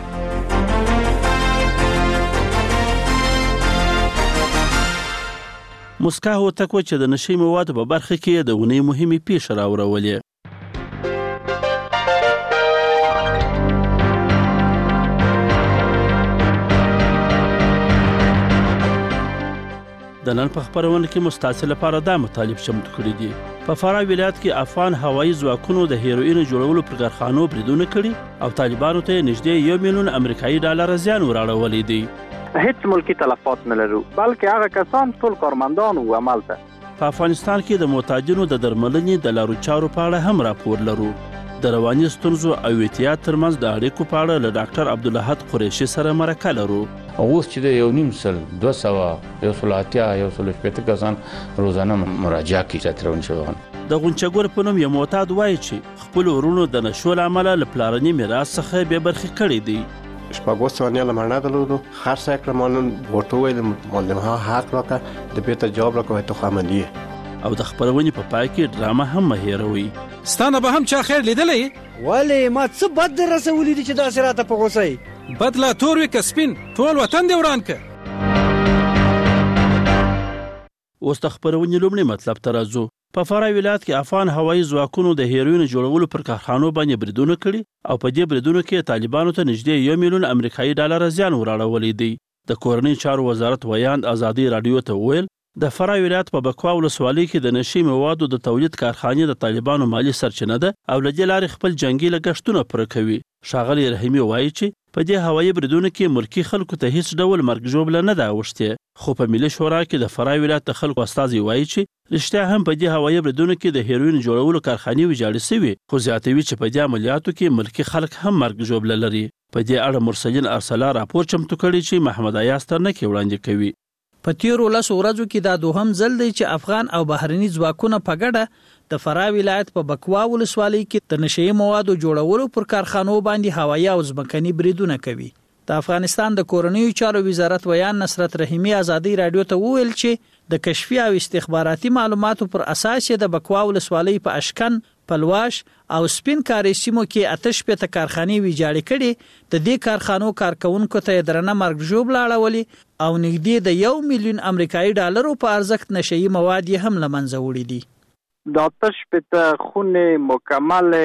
مسکا هوتک چې د نشئی موادو په برخه کې د ونې مهمې پیښې راوړولې. د نن په خبرونه کې مستعصل لپاره دا مطالب چمتو کړي دي. په فراه ولایت کې افغان هوایي ځواکونو د هیروین جوړولو پر کارخانو بریدونه کړي او طالبانو ته نږدې 1 میلیون امریکایي ډالر زیان وراړولې دي. هیڅ ملکی تلفات نه لرو بلکې هغه کسان ټول کارمندان او عمل ته. په افغانستان کې د معتادینو د درملنې د لارو چارو په اړه هم راپور لرو. د رواني ستونزو او احتیاط ترمنځ د اړیکو په اړه له ډاکټر عبدالحد قریشي سره مرکه لرو. اوس چې د 1.5 کسان روزانه مراجعه کوي ترون شوان. د غونچګور په نوم یو معتاد وایي چې خپل ورونو د نشو له امله له پلارني میراث څخه بې برخې کړي دي. شپږ ثانیې لمانه درلودو خرڅ کړم مانن ورته ویل مالمها حق راکړه د بیت جواب راکوي ته خامدي او د خبرونې په پای کې ډرامه هم مهیروي. ستانه به هم چا خیر لیدلې ولی ما څه بد رسولې دي چې داسې راته په غوسه بدلا تور وي که سپین ټول وطن دی وران که. اوس د خبرونې لومړی مطلب ته راځو. په فراه ولایت کې افغان هوایي ځواکونو د هیروین جوړولو پر کارخانو باندې بریدونه کړي او په دې بریدونو کې طالبانو ته نږدې 1 میلیون امریکایي ډالر زیان وراړولې دي. د کورنۍ چارو وزارت ویاند آزادۍ رادیو ته ویل د فراه ولایت په بکوا ولسوالۍ کې د نشئی موادو د تولید کارخانې د طالبانو مالی سرچینه ده او له دې لارې خپل جنگي لګښتونه پوره کوي. ښاغلی رحیمي وایي چې په دې هوایي بریدونو کې ملکي خلکو ته هیڅ ډول مرګ ژوبله نه ده اوښتې. خو په ملي شورا کې د فراه ولایت د خلکو استازي وایي چې رښتیا هم په دې هوایي بریدونو کې د هیروین جوړولو کارخانې ویجاړې شوي، خو زیاتوي چې په دې عملیاتو کې ملکي خلک هم مرګ ژوبله لري. په دې اړه مرسلین ارسلا راپور چمتو کړی چې محمد ایاز ترنکي وړاندې کوي. په تیرو 10 ورځو کې دا دوهم ځل دی چې افغان او بهرني ځواکونه په ګډه د فراه ولایت په بکوا ولسوالۍ کې د نشئی موادو جوړولو پر کارخانو باندې هوایي او ځمکني بریدونه کوي. د افغانستان د کورنیو چارو وزارت ویان نصرت رحیمي آزادۍ رادیو ته وویل چې د کشفي او استخباراتي معلوماتو پر اساس د بکوا ولسوالۍ په اشکن، پلواش او سپین کاري سیمو کې آتش پته کارخانې ویجاړې کړي. د دې کارخانو کارکونکو ته درنه مرګ ژوبله اړولې او نږدې د 1 میلیون امریکایي ډالرو په ارزښت نشئی مواد یې هم له منځه وړي دي. د آتش پته خونې مکمل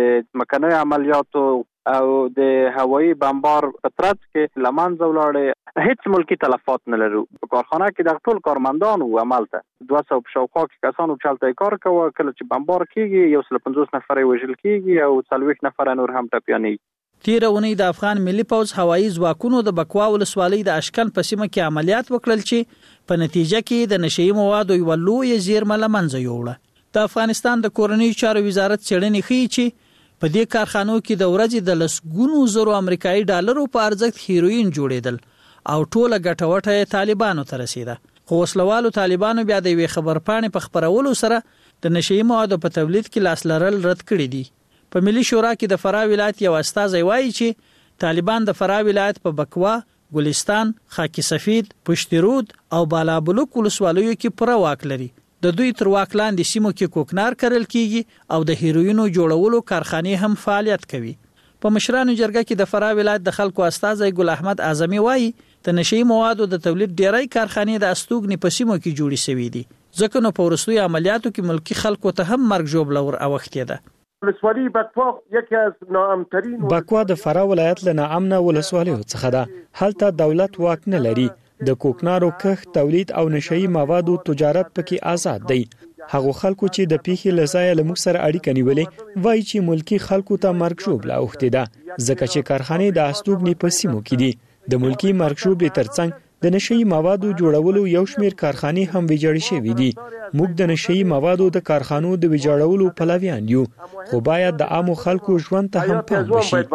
د مکنه عملیاتو او د هوایي بمبار په ترڅ کې لمنځه ولاړې. هیڅ ملکی تلفات نه لرو. په کارخانه کې د ټول کارمندان او عمل ته 200 په شاوخوا کې کسانو چلته کار کوي. کله چې بمبار کیږي 150 نفر وژل کیږي او 40 نفر نور هم ټپياني. تیرونی د افغان ملي پوځ هوایي ځواکونو د بکوا ولسوالۍ د اشکن په سیمه کې عملیات وکړل چې په نتیجه کې د نشئی موادو یو لوی زیرمه له منځه یوړه. د افغانستان د کورنیو چارو وزارت څېړنې ښیي چې په دې کارخانو کې د ورځې د لسګونو زرو امریکایي ډالرو په ارزښت هیروین جوړېدل او ټوله ګټه وټه طالبانو ته رسیده. خو وسلوالو طالبانو بیا د یوې خبرپاڼې په خپرولو سره د نشئی موادو په تولید کې لاس لرل رد کړي دي. په ملي شورا کې د فراه ولایت یو استازی وایي چې طالبان د فراه ولایت په بکوا، ګلستان، خاکی سفید، پشترود او بالابلوک ولسوالیو کې پوره واک لري. د دوی تر واک لاندې سیمو کې کوکنار کرل کیږي او د هیروینو جوړولو کارخانې هم فعالیت کوي. په مشرانو جرګه کې د فراه ولایت د خلکو استازی ګل احمد اعظمي وایي د نشئی موادو د تولید ډیری کارخانې د استوګنې په سیمو کې جوړې شوې دي، ځکه نو په وروستیو عملیاتو کې ملکی خلکو ته هم مرګ ژوبله ور اوښتې ده. ولسوالی بکوا یکی از ناامترین بکوا د فراه ولایت له ناامنه ولسوالیو څخه ده. هلته دولت واک نه لري. د کوکنارو کښت، تولید او نشئی موادو تجارت پکې آزاد دی. هغه خلکو چې د پیښې لزای له موږ سره اړیکه نیولې وایي چې ملکی خلکو ته مرګ ژوبله اوښتې ده، ځکه چې کارخانې د استوګنې په سیمو کې دي. د ملکی مرګ ژوبلې ترڅنګ د نشئی موادو جوړولو یو شمیر کارخانې هم ویجاړې شوې دي. موږ د نشئی موادو د کارخانو د ویجاړولو پلویان یو، خو باید د عامو خلکو ژوند ته هم پام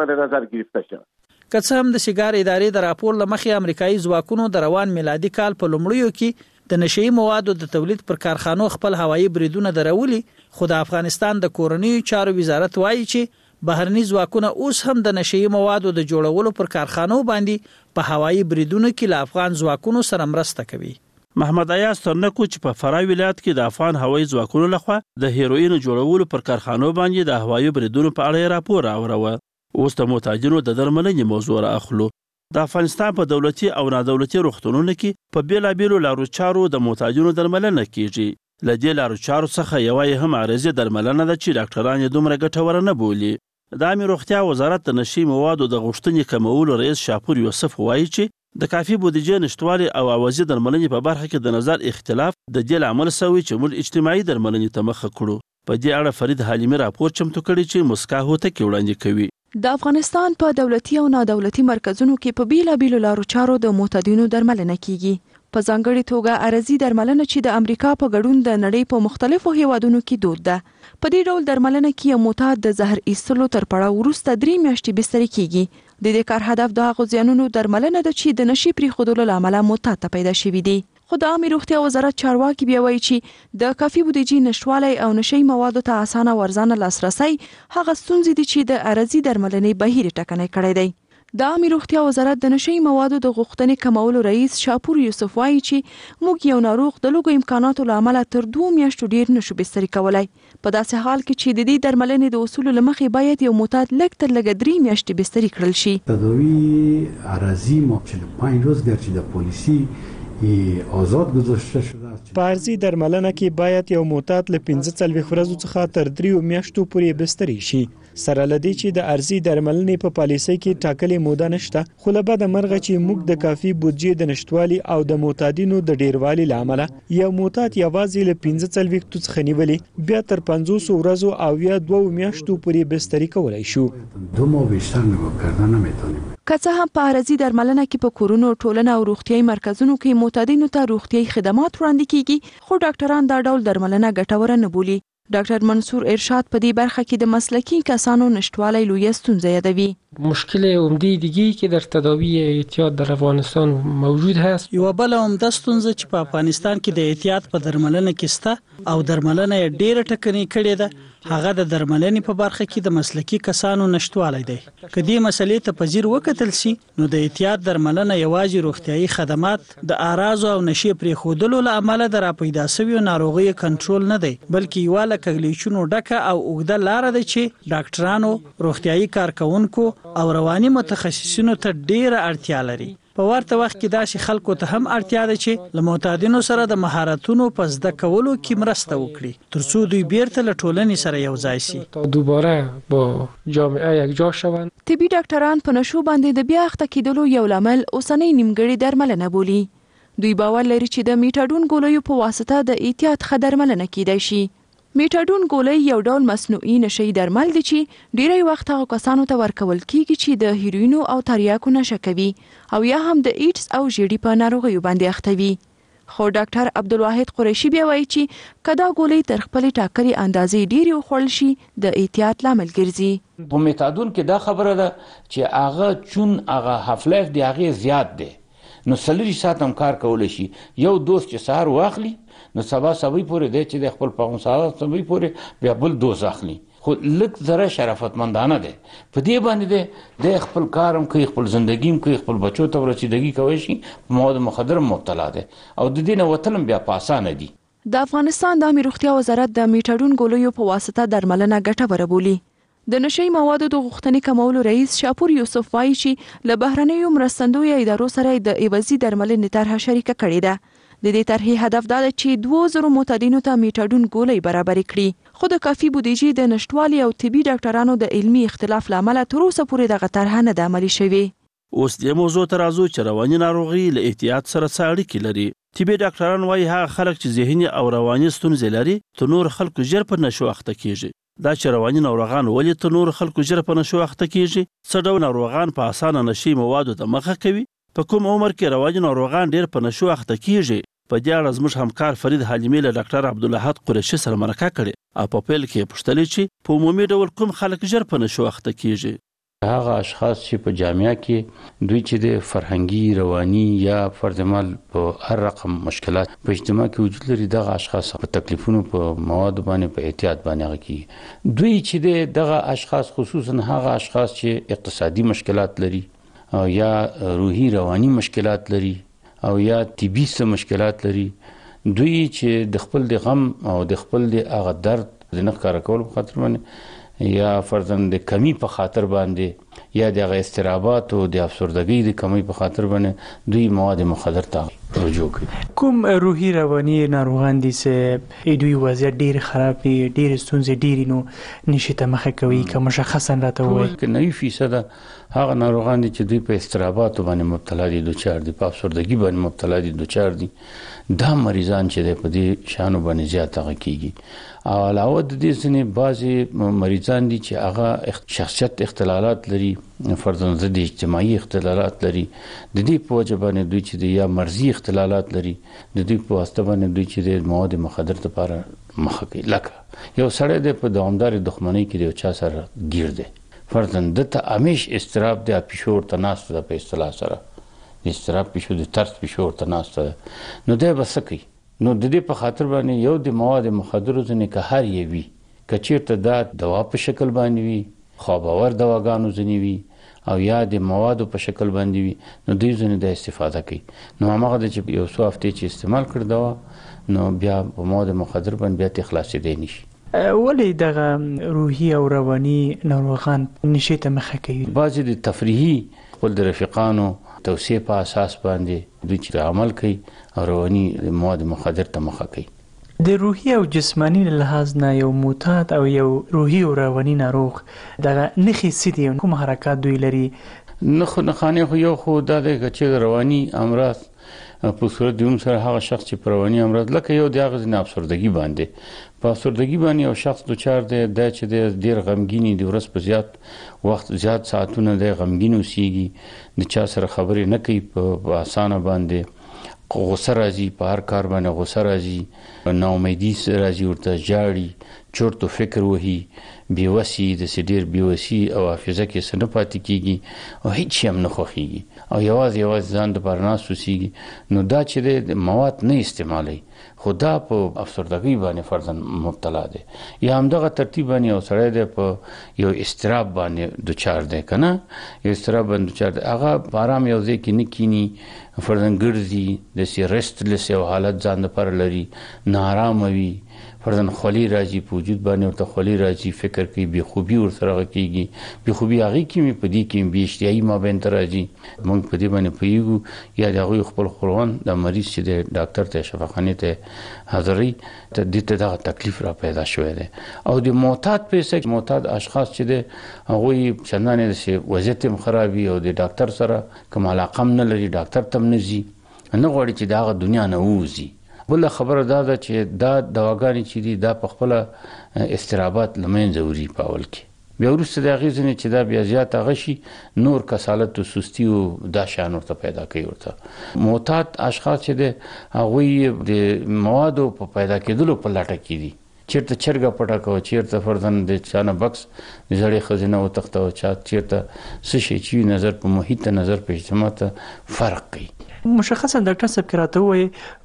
وشي. که څه هم د سیګار ادارې د راپور له مخې امریکایي ځواکونو د روان میلادي کال په لومړیو کې د نشئی موادو د تولید پر کارخانو خپل هوایي بریدونه درولي، خو د افغانستان د کورنیو چارو وزارت وایي چې بهرني ځواکونه اوس هم د نشئی موادو د جوړولو پر کارخانو باندې په هوایي بریدونو کې له افغان ځواکونو سره مرسته کوي. محمد ایاز ترنکو چې په فراه ولایت کې د افغان هوایي ځواکونو لخوا د هیروین جوړولو پر کارخانو باندې د هوایي بریدونو په اړه راپور راوړو. اوس د محتاجینو د درملنې موضوع راخلو. د افغانستان په دولتي او نادولتي روغتونونو کې په بیلابیلو لارو چارو د محتاجینو درملنه کیږي. له دې لارو چارو څخه یوه هم عارضي درملنه ده چې ډاکټران یې دومره ګټوره نه بولي. د عامه روغتیا وزارت د نشئی موادو د غوښتنې کمولو رئیس شاپور یوسف وایي چې د کافي بودیجې نشټوالي او اوازي درملنې په برخه کې د نظر اختلاف د دې لامل شوی چې موږ اجتماعي درملنې ته مخه کړو. په دې اړه فرید حلیمي راپور چمتو کړی چې مسکا هوته کې وړاندې کوي. د افغانستان په دولتي او نادولتي مرکزونو کې په بیلابیلو لارو چارو د معتادینو درملنه کیږي. په ځانګړي توګه عارضي درملنه چې د امریکا په ګډون د نړۍ په مختلفو هیوادونو کې دود ده. په دې ډول درملنه کې یو معتاد د زهر ایستلو تر پړاو وروسته 3 میاشتې بستري کیږي. د دې کار هدف د هغو زیانونو درملنه ده چې د نشي پریښودلو له امله معتاد ته پیدا شوي دي. خو د عامه روغتیا وزارت چارواکي بیا وایي چې د کافي بودیجې نشټوالی او نشئی موادو ته اسانه ورځانه لاسرسی هغه ستونزې دي چې د عارضي درملنې بهیر ټکنی کړی دی. د عامه روغتیا وزارت د نشئی موادو د غوښتنې کمولو رئیس شاپور یوسف وایي چې موږ یو ناروغ د لږو امکاناتو له امله تر 2 میاشتو ډیر نشو بستري کولای. په داسې حال کې چې د دې درملنې د اصولو له مخې باید یو معتاد لږ تر لږه 3 میاشتې بستري کړل شي. تداوی عارضی ما 45 روز گرچه در پلیسی آزاد گذاشته شده است. په عارضي درملنه کې باید یو معتاد له 15 ورځو څخه تر 3 میاشتو پورې بستري شي. سره لدی چې د عارضي درملنې په پالیسۍ کې ټاکلې موده نشته، خو له بده مرغه چې موږ د کافي بودجې د نشټوالي او د معتادینو د ډیروالي لامل یو معتاد یوازې له 15 څخه نیولې بیا تر 500 ورځو او یا 2 میاشتو پورې بستري کولای شو. 2 ماه بیشتر نگاه کردن نمیتونیم. که څه هم په عارضي درملنه کې په کورونو، ټولنه او روغتيایي مرکزونو کې معتادینو ته روغتيایي خدمات وړاندې کیږي، خو ډاکټران دا ډول درملنه ګټوره نه بولي. ډاکټر منصور ارشاد په دې برخه کې د مسلکی کسانو نشټوالی لویه ستونزه یادوي. مشکل عمده دیگه‌ای که در تداوی اعتیاد در افغانستان موجود هست، یو بل عمده ستونزه چې په افغانستان کې د اعتیاد په درملنه کې سته او درملنه یې ډیره ټکنۍ کړې ده، هغه د درملنې په برخه کې د مسلکی کسانو نشټوالی دی. که دې مسلې ته په ځیر وکتل شي نو د اعتیاد درملنه یوازې روغتیایي خدمات د اعراضو او نشي پریښودلو له امله د راپیدا شویو ناروغیو کنټرول نه دی، بلکې یوه له کږلېچونو ډکه او اوږده لاره ده چې ډاکټرانو، روغتیایي کارکونکو او رواني متخصصینو ته ډیره اړتیا لري. په ورته وخت کې داسې خلکو ته هم اړتیا ده چې له معتادینو سره د مهارتونو په زده کولو کې مرسته وکړي ترڅو دوی بیرته له ټولنې سره یو ځای شي تا دوباره با جامعه یکجا شوند. طبي ډاکټران په نشو باندې د بیا اخته کېدلو یو لامل اوسنۍ نیمګړې درملنه بولي. دوی باور لري چې د میټاډون ګولیو په واسطه د اعتیاد ښه درملنه کیدای شي. میټاډون ګولۍ یو ډول مصنوعي نشئی درمل دي چې ډیری وخت هغه کسانو ته ورکول کیږي چې د هیروینو او تریاکو نشه کوي او یا هم د ایډز او ژیړي په ناروغیو باندې اخته وي. خو ډاکټر عبدالواحد قریشي بیا وایي چې کدا ګولۍ تر خپلې ټاکلې اندازې ډیرې وخوړل شي د اعتیاد لامل ګرځي. په میټاډون کې دا خبره ده چې هغه چون هغه هاف لایف دی هغه زیات دی، نو 40 ساعت هم کار کولی شي. یو دوز چې سهار واخلي نو سبا سبا پورې دی چې د خپل پغون سره سبا پورې بیا بل دوز اخلي، خو لک زره شرافتمندانه ده په دې باندې د خپل کارم کوي خپل ژوندګیم کوي خپل بچو ته ورسیدګي کوي شي په مواد مخدر مبتلا ده او د دې نه وتلم بیا پاسانه دي. د افغانستان د عامه روغتیا وزارت د میټاډون ګولیو په واسطه درملنه ګټوره بولي. د نشئی موادو د غوښتنې کمولو رئیس شاپور یوسف وایي چې له بهرنیو مرستندویو ادارو سره د عوضي درملنې طرحه شریکه کړې ده. د دې طرحې هدف دا ده چې 2000 معتادینو ته میټاډون ګولۍ برابرې کړي، خو د کافي بودیجې د نشټوالي او طبي ډاکټرانو د علمي اختلاف لامل تر اوسه پورې دغه طرحه نه ده عملي شوې. اوس دې موضوع ته راځو چې رواني ناروغي له احتیاط سره څه اړیکې لري. طبي ډاکټران وايي هغه خلک چې ذهني او رواني ستونزې لري تر نور خلکو ژر په نشو اخته کیږي. دا چې رواني ناروغان ولې تر نور خلکو ژر په نشو اخته کیږي؟ څه ډول ناروغان په اسانه نشي موادو ته مخه کوي؟ په کوم عمر کې رواني ناروغان ډیر په نشو اخته کیږي؟ په دې اړه زموږ همکار فرید حلیمي له ډاکټر عبدالحد قریشي سره مرکه کړې او په پیل کې پوښتنه چې په عمومي ډول کوم خلک ژر په نشو اخته کیږي؟ هغه اشخاص چې په جامعه کې دوی چې د فرهنګي رواني یا فرضمال په هر رقم مشکلات په اجتماع کې وجود لري، دغه اشخاص په تکلیفونو په مواد باندې په احتیاط باندې کوي. دوی چې دغه اشخاص خصوصا هغه اشخاص چې اقتصادي مشکلات لري او یا روحي رواني مشکلات لري او یا طبي مشکلات لري، دوی چې د خپل د غم او د خپل د هغه درد د نه ښکاره کولو په خاطر باندې یا فرضاً د کمی په خاطر باندې یا د اضطرابات او د افسردګۍ د کمی په خاطر باندې دوی مواد مخدر ته رجوع کوي. کوم روحي رواني ناروغان دي چې دوی وضعیت ډیر خراب دي، ډیر ستونزې ډیر نو نشي ته مخه کوي که مشخصا راته وایي؟ 90% هغه ناروغان دي چې دوی په اضطرابات باندې مبتلا دي، دوچار دي، په افسردګۍ باندې مبتلا دي، دوچار دي. دا مریضان چې په دې شانو باندې زیات هغه کیږي. او علاوه د دې ځینې بعضي مریضان دي چې هغه شخصیت اختلالات لري، فرضاً ضد اجتماعي اختلالات لري، د دې په وجه باندې دوی چې یا مرزي اختلالات لري، د دې په واسطه باندې دوی چې د مواد مخدر لپاره مخه کوي. لکه یو سړی د په دوامدار دښمنۍ کې د چا سره گیر دی، فرضاً دته همیش استراب د پښور تناس د په اصطلاح سره د استراب پښور د ترس پښور تناس نو دی بس کوي. نو د دې په خاطر باندې یو د مواد مخدر ځنې که هر یې وي، که چیرته دا دوا په شکل باندې وي، خواباور دواګانو ځنې وي او یا د موادو په شکل باندې وي، نو دوی ځنې د استفاده کوي. نو هغه د چې یو څو هفتې چې استعمال کړ دوا، نو بیا په مواد مخدر باندې بیا تخلاصېدی نشي. ولې دغه روحي او رواني ناروغان نشي ته مخه کوي؟ بعضې د تفریحي خپل د رفیقانو توصیه په اساس باندې دوی چې عمل کوي او رواني مواد مخدر ته مخه کوي. د روحي او جسماني لحاظ نه یو معتاد او یو روحي او رواني ناروغ دغه نښې څه دي؟ کوم حرکات دوی لري؟ نښانې خو یو خو دا دی چې رواني امراض په صورت د سره هغه شخص چې په رواني امراض لکه یو د هغه ځینې افسردګي باندې په افسردګي باندې یو شخص دوچار دی دا چې د ډېر غمګیني د ورځ په زیات وخت زیات ساعتونه د غمګین اوسېږي، د چا سره خبرې نه کوي، په اسانه باندې غوسه راځي، په هر کار باندې غوسه راځي، ناامیدي راځي، ورته ژاړي، چورت و فکر وهي، بېوسي، داسې ډېر بېوسي او حافظه کې څه نه پاتې کېږي او هیڅ شی هم نه خوښېږي او یوازې ځان دپاره ناست اوسېږي. نو دا چې د مواد نه استعمالوي خو دا په افسردګۍ باندې فرضاً مبتلا دی، یا همدغه ترتیب باندې یو سړی دی په یو اضطراب باندې دوچار دی که نه، یو اضطراب باندې دوچار دی، هغه په ارام یو ځای کې نه کیني، فرضاً ګرځي، داسې ریسټلس یو حالت ځان دپاره لري، ناارامه وي، فرضاً خولي راځي، په وجود باندې ورته خولي راځي، فکر کوي، بېخوبي ورسره کېږي، بېخوبي هغې کې مې په دې کې بې اشتیایي مابین ته راځي. موږ په دې باندې پوهېږو یا د هغوی خپل خپلوان د مریض چې د ډاکټر ته شفاخانې ته حاضري ته دې ته دغه تکلیف را پیدا شوی دی. او د معتاد په حصه کې معتاد اشخاص چې دی هغوی چندانې داسې وضعیت هم خراب وي او د ډاکټر سره کوم علاقه هم نه لري، ډاکټر ته هم نه ځي، نه غواړي چې د هغه دنیا نه ووځي. بله خبره دا ده چې دا دواګانې چې دي دا په خپله اضطرابات له منځه وړي په اول کې، بیا وروسته د هغې ځینې چې دا بیا زیات هغه شي نور کسالت و سستي او دا شیان ورته پیدا کوي. ورته معتاد اشخاص چې دی هغوی د موادو په پیدا کېدلو په لټه کې دي، چیرته چرګه پټه کوه، چیرته فرضاً د چا نه بکس د زړې ښځې نه وتښتوه، چیرته څه شی چې نظر په محیط ته نظر په اجتماع ته فرق کوي. مشخصا ډاکټر صاحب که راته ووایي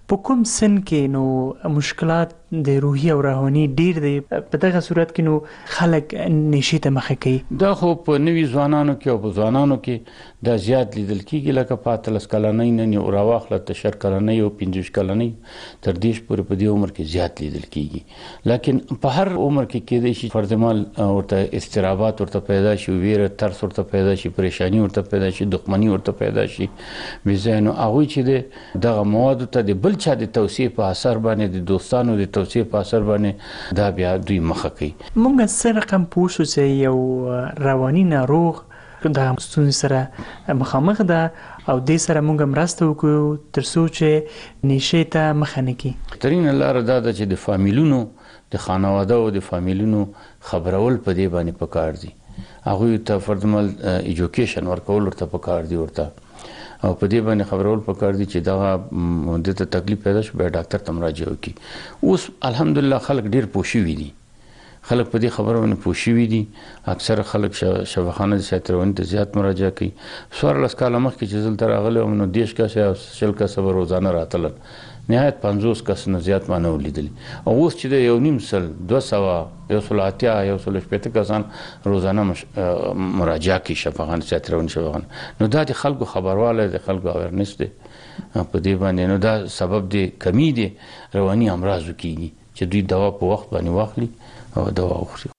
په کوم سن کې نو مشکلات د روحي او روحاني ډیر دی په دغه صورت کې نو خلک نشي ته مخه کوي؟ دا خو په نوي ځوانانو کې او په ځوانانو کې دا زیات لیدل کیږي لکه په 13 کلنۍ نه نیو راواخله ته 10 کلنۍ او 15 کلنۍ تر دې پورې په دې عمر کې زیات لیدل کیږي لیکن په هر عمر کې کېدای شي فردمال ورته استرابات ورته پیدا شي ویره ترس ورته پیدا شي پریشانی ورته پیدا شي دښمنی ورته پیدا شي بيزانو هغه چې دغه مواد ته د بل چا د توصیه په اثر باندې د دوستانو د توصیه په اثر باندې دا بیا دوی مخه کوي. مونږ سره کم پوښتو چې یو رواني ناروغ د ستونزې سره مخامخ ده او د سره مونږ مرسته وکړو ترڅو چې نشه ته مخه نه کړي. ترين لار دا چې د فامیلونو د خانواده او د فامیلونو خبرول په دې باندې پکار دي. هغه ته فردمل ایجوکیشن ورکول ورته پکار دي ورته او په دې باندې خبرول پکار دي چې دا د تکلیف پیدا شي به ډاکټر ته مراجعه وکړي. اوس الحمدلله خلک ډیر پوښي دي خلک په دې خبرو باندې پوښي دي اکثر خلک شفاخانه ساترون ته زیات مراجعه کوي. سوار لس کاله مخکې چې زل تر غلې او نو دیش کا شل کا صبر روزانه راتل نهایت 50 کس نه زیات مانو لیدل او اوس چې د یو نیم سل 200 یو سلاتیا یو سل شپته کسان روزانه مراجعه کوي شفاخانه ساترون شفاخانه نو دا د خلکو خبرواله د خلکو اویرنس دي په دې باندې نو دا سبب دی کمی دي رواني امراض کیږي چې دوی دوا په وخت باندې واخلي او دوا وخوري.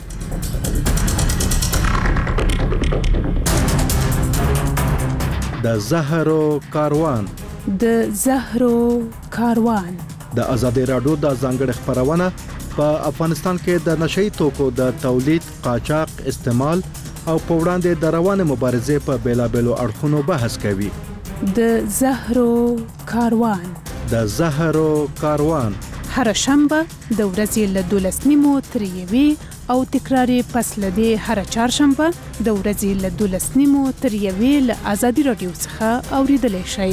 د زهرو کاروان د ازادي رادیو د ځانګړي خبرونه په افغانستان کې د نشئی توکو د تولید قاچاق استعمال او په وړاندې د روانه مبارزې په بیلابېلو اړخونو بحث کوي. د زهرو کاروان هر شنبه د ورځې له 12:30 تر 1 او تکراری پس لدې هر چهارشنبه د ورځې له 12:30 تر 1 له ازادي رادیو څخه اوریدلای شئ.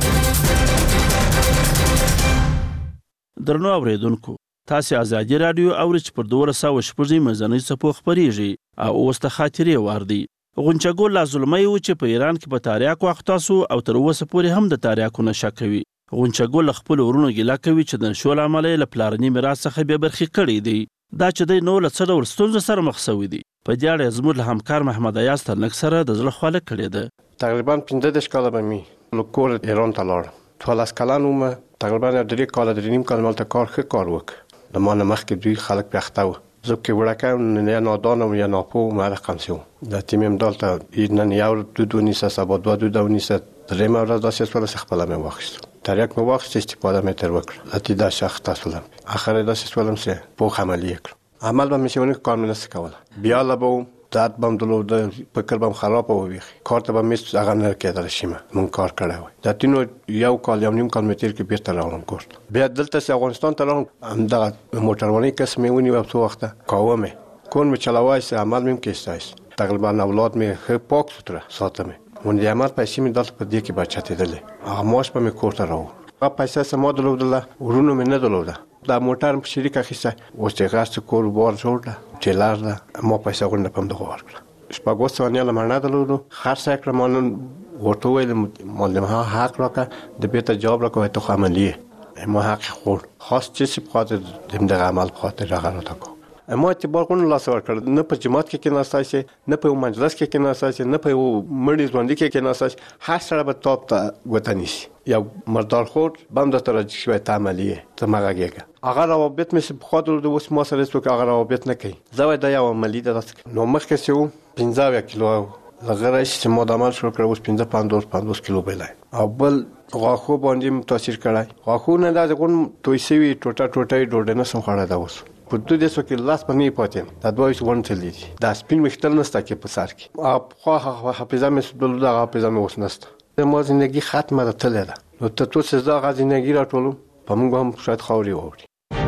درنو اوریدونکو تاسو ازادي رادیو اورچ پر 200 مزنۍ صفو خبريږي او اوس ته خاطرې واردي. غونچګول لازلمي و چې په ایران کې په تاریخ وخت تاسو او تر اوسه پورې هم د تاریخو نشه کوي. غونچګول خپل ورونو ګیلا کوي چې د شول عملې له پلارني میراث څخه به برخې کړي دي. دا چې د نو له څه ډول ستونزو سره مخ شوي دي. په دې اړه زموږ له همکار محمد ایاز ترنک سره د زړه خواله کړې ده. تقریبا 15 کاله به می لوکور ایران ته لاړ. 12 کلن ومه تقریبا 3 کال 3 کال مالته کار وک. د ما نه مخکې دوی خلک پیخته و. زه کې وړکه نه نادانم یا ناپو ماره قمسو. د تیمم دالته نن یو دو نیسه سبا دو نیسه درې مورز داسې سوال خپل مې واخیست. تاریخ مې واخیست استفاده مې تر وکړه. اته دا شخص تاسو لم. اخر داسې سوالم سه په عملی کړ. عمل به مې شونه کار مې نس کوله. بیا لا به داد بم دلو د فکر بم خراب وي. کار ته به مې هغه نه کېدل شي مون کار کړی وای. دا تینو یو کال یو نیم کال مې تیر کې بیرته راغلم کور. بیا دلته سه افغانستان ته راغلم. همدا موټرواني کس مې ونی و په وخت کومه. کون مې چلاوای سه عمل مې کېستایس. تقریبا اولاد مې خې پاک ستره ساتمه. مون دې عمل پیسې مې دلته په دې کې بچته دلې. هغه ماش په مې کور ته راو. هغه پیسې سم دلودله ورونو مې نه دلوده. دا موټر په شریک اخیسته اوس چې غاست کور بار جوړه چلار ده ما پیسې غونډه پم دغه ورکړه شپږ ثانیه لمنه دلودو خرڅ کړم مون ورته ویل مولم ها حق راکړه د بیت جواب راکوي ته عملیه ما حق خور خاص چې په خاطر دغه عمل په خاطر راغله تاکو اما اعتبار کوم لاس ورکړ نه په جماعت کې ناسای نه په مجلس کې ناسای نه په مړی ژوند کې ناسای هر سره به توپ ته وطنیش یا مردار خور بم د تر شوي تعاملیه ته ماګه هغه روابط مې په خاطر د اوس ما سره څوک هغه روابط نه کوي زوی د یو عملی د نو مخکې سو 15 کیلو لغره چې ما د عمل شروع کړ اوس 50 کیلو بلای او بل غاخو باندې متاثر کړای غاخو نه د کوم تويسوي ټوټه ډوډه نه سم خړا دا اوس په دې د څو کې لاس باندې پاتې دا دوی څو ونټل دي دا سپین مختل نسته کې په سر کې خو حافظه مې د لږه حافظه مې اوس نسته ما زندگی ختمه ده تل ده نو ته تو څه زړه زندگی را ټولو په موږ هم شاید خوري ووري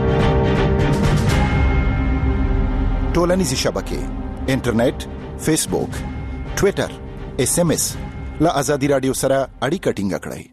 ټولنیزې شبکې انټرنیټ فیسبوک ټوئیټر SMS لا ازادي رادیو سره اړیکه ټینګه کړئ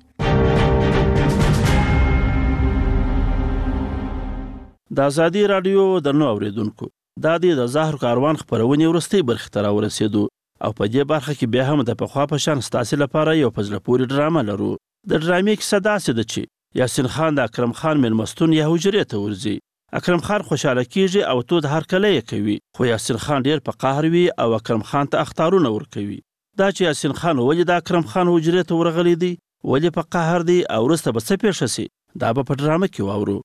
د ازادي رادیو درنو اوریدونکو دا د زهر کاروان خبرونه ورستي برخه تر ورسېدو او په دې برخه کې بیا هم د پخوا په شان ستاسو لپاره یو فزله پوری ډرامه لرو د ډرامې کیسه داسې ده چې یاسین خان د اکرم خان مېلمستون یا حجرې ته ورځي. اکرم خان خوشاله کیږي او تود هرکلی یې کوي، خو یاسین خان ډیر په قهر وي او اکرم خان ته اخطارونه ورکوي. دا چې یاسین خان ولې د اکرم خان حجرې ته ورغلی دی، ولې په قهر دی او وروسته به څه پیښه سي، دا به په ډرامه کې واورو.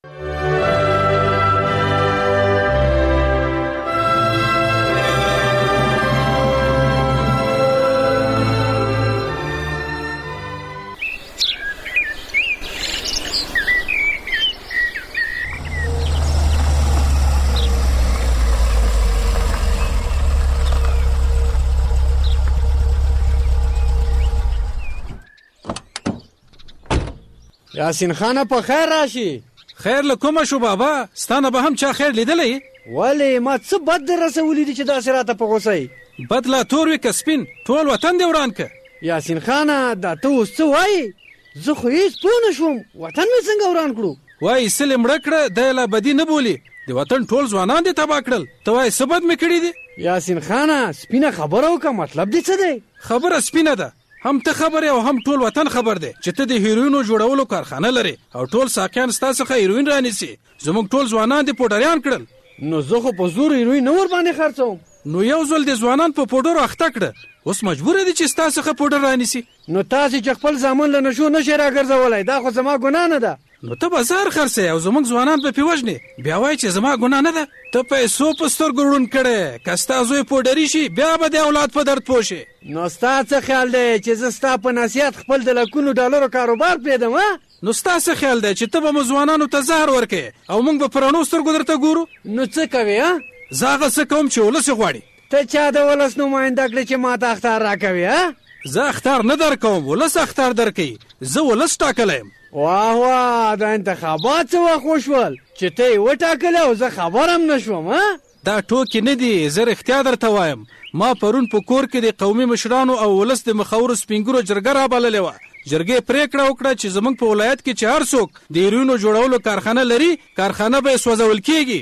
یاسین خانه په خیر راشي. خیر له کومه شو بابا؟ ستانه به هم چا خیر لیدلی؟ ولې ما څه بد در رسولی دي چې داسې راته په غوسه یې؟ بد لا تور وي که سپین، ټول وطن دې وران که. یاسین خانه دا ته اوس څه وایې؟ زه خو هېڅ پوه نه شوم، وطن مې څنګه وران کړو؟ وایي سلې مړه کړه دی لا بدي نه بولي، د وطن ټول ځوانان دې تباه کړل، ته وایې څه بد مې کړي دي؟ یاسین خانه سپینه خبره وکړه، مطلب دې څه دی؟ خبره سپینه ده، هم ته خبر او هم ټول وطن خبر دی چې ته د هیروینو جوړولو کارخانه لري او ټول ساقیان ستا څخه هیروین رانیسي. زموږ ټول ځوانان دې پوډریان کړل. نو زه خو په زور هیروین نه ور باندې خرڅوم. نو یو ځل د ځوانان په پوډرو اخته کړه، اوس مجبور دي چې ستا څخه پوډر رانیسي. نو تاسې چې خپل زامن له نشو نشئ راګرځولی، دا خو زما ګناه نه ده. نو ته بازار خرڅې او زموږ ځوانان به پې وژنې، بیا وایي چې زما ګناه نه ده. ته پیسو په سترګو ړوند کړی، که ستا زوی پوډري شي بیا به د اولاد په درد پوه شي. نو ستا څه خیال دی چې زه ستا په نصیحت خپل د لکونو ډالرو کاروبار پرېږدم؟ نو ستا څه خیال دی چې ته به مو ځوانانو ته زهر ورکړې او موږ به په رڼو سترګو درته ګورو؟ نو څه کوې؟ زه هغه څه کوم چې ولس غواړي. ته چا د ولس نماینده کړې چې ما ته اختار راکوې؟ زه اختار نه درکوم، ولس اختار درکوي، زه ولس ټاکلی یم. واه واه، دا انتخابات څه وخت وشول چې ته یې وټاکلی او زه خبر هم نه شوم؟ دا ټوکې نه دي، زه رښتیا درته وایم. ما پرون په کور کې د قومي مشرانو او ولس د مخورو سپینګرو جرګه رابللې وه. جرګې پریکړه وکړه چې زموږ په ولایت کې چې هر څوک د هیروینو جوړولو کارخانه لري، کارخانه به یې سوځول کېږي.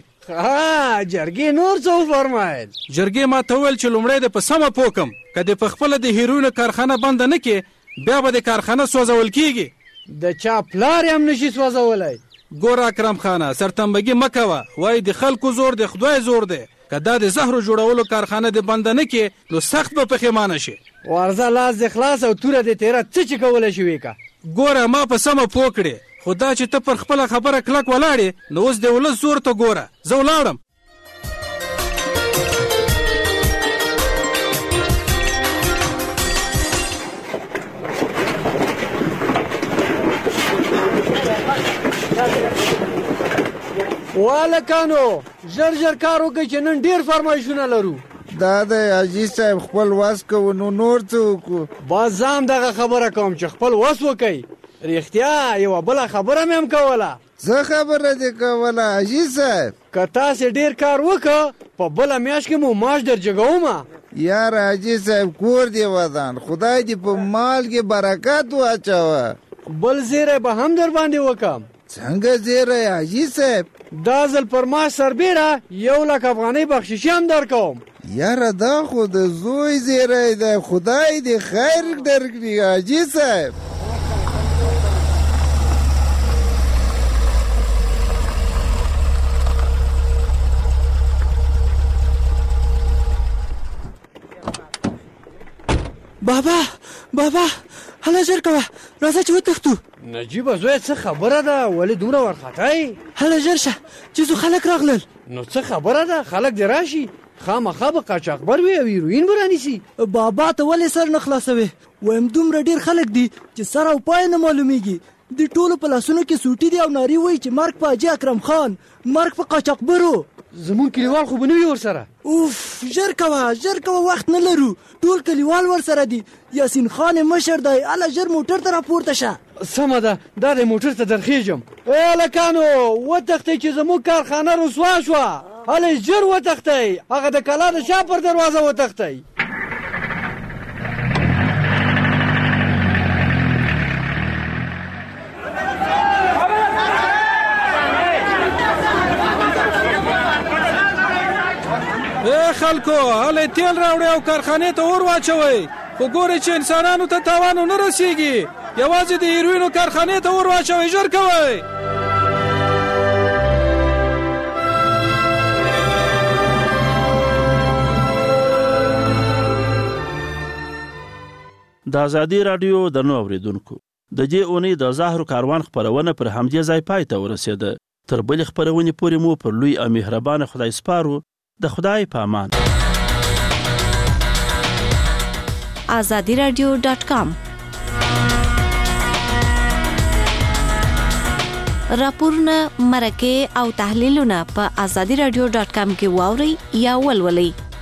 جرګې نور څه وفرمایل؟ جرګې ما ته وویل چې لومړی د په سمه پوه کړم، که د په خپله د هیروینو کارخانه بنده نه کړې بیا به د کارخانه سوځول کېږي. د چا پلار هم نشي سوځولی. ګوره اکرم خانه، سرتنبګي مه کوه، وایي د خلکو زور د خدای زور دی. که دا د زهرو جوړولو کارخانه د بنده نه کړې نو سخت به پښیمانه شي. ورځه لاس د خلاص او توره د تیره څه چې کولی شي وکړه. ګوره ما په سمه پوه کړې، خو دا چې ته پر خپله خبره کلک ولاړې نو اوس د ولس زور ته ګوره. زه ولاړم. والکانو ژر ژر کار وکړئ چې نن ډېر فرمایشونه لرو. دا د حاجي صاحب خپل وس کوو، نو نور څه وکړو؟ بس زه هم دغه خبره کوم چې خپل وس وکئ. رښتیا یوه بله خبره مې هم کوله. څه خبره دې کوله حاجي صاحب؟ که تاسې ډېر کار وکړه په بله میاشت کې مو معاش در جګومه. یار حاجي صاحب کور دې ودان، خدای دې په مال کې برکت واچوه. بل زیری به هم در باندې وکم. څنګه زیری حاجي صاحب؟ دا ځل پر معاش سربیره 1,00,000 افغانۍ بخششي هم در کوم. یاره دا خو د زوی زیری دی، خدای دې خیر درکړي حاجي صاحب. بابا هله ژر کوه، راځه چې وتښتو. نجیبه زویه څه خبره ده؟ ولې دومره وارخطا یې؟ هله ژر شه چې څو خلک راغلل. نو څه خبره ده؟ خلک دې راشي، خامخا به قاچاقبر وي او هیروین به رانیسي. بابا ته ولې سر نه خلاصوې؟ وایم دومره ډېر خلک دي چې سر او پای نه معلومیږي. د ټولو په لاسونو کې سوټي دي او نارې وایي چې مرګ په حاجي اکرم خان، مرګ په قاچاقبرو. زمون کلیوال خو به نه وي ورسره. اوف ژر کوه وخت نه لرو، ټول کلیوال ورسره دي. یاسین خان مشر دی، هله ژر موټر ته راپورته شه. سمه ده، دا د موټر ته درخېږم. هلکانو وتښتئ چې زموږ کارخانه رسوا شوه. هله ژر وتښتئ، هغه د کلا د شا پر دروازه وتښتئ. خلکو هله تیل راوړئ او کارخانې ته اور واچوئ، خو ګورئ چې انسانانو ته تاوان ونه رسیږي. یوازې د هیروینو کارخانې ته ور واچوئ، ژر کوئ. د ازادي رادیو د نو اوریدونکو د دې اونۍ د زهر کاروان خبرونه پر همدې ځای پای ته ورسېده. تر بل خبرونې پورې مو پر لوی او مهربان خدای سپارو. د خدای په امان. azadiradio.com راپورونه، مرکې او تحلیلونه په azadiradio.com کې واورئ یا ولولئ.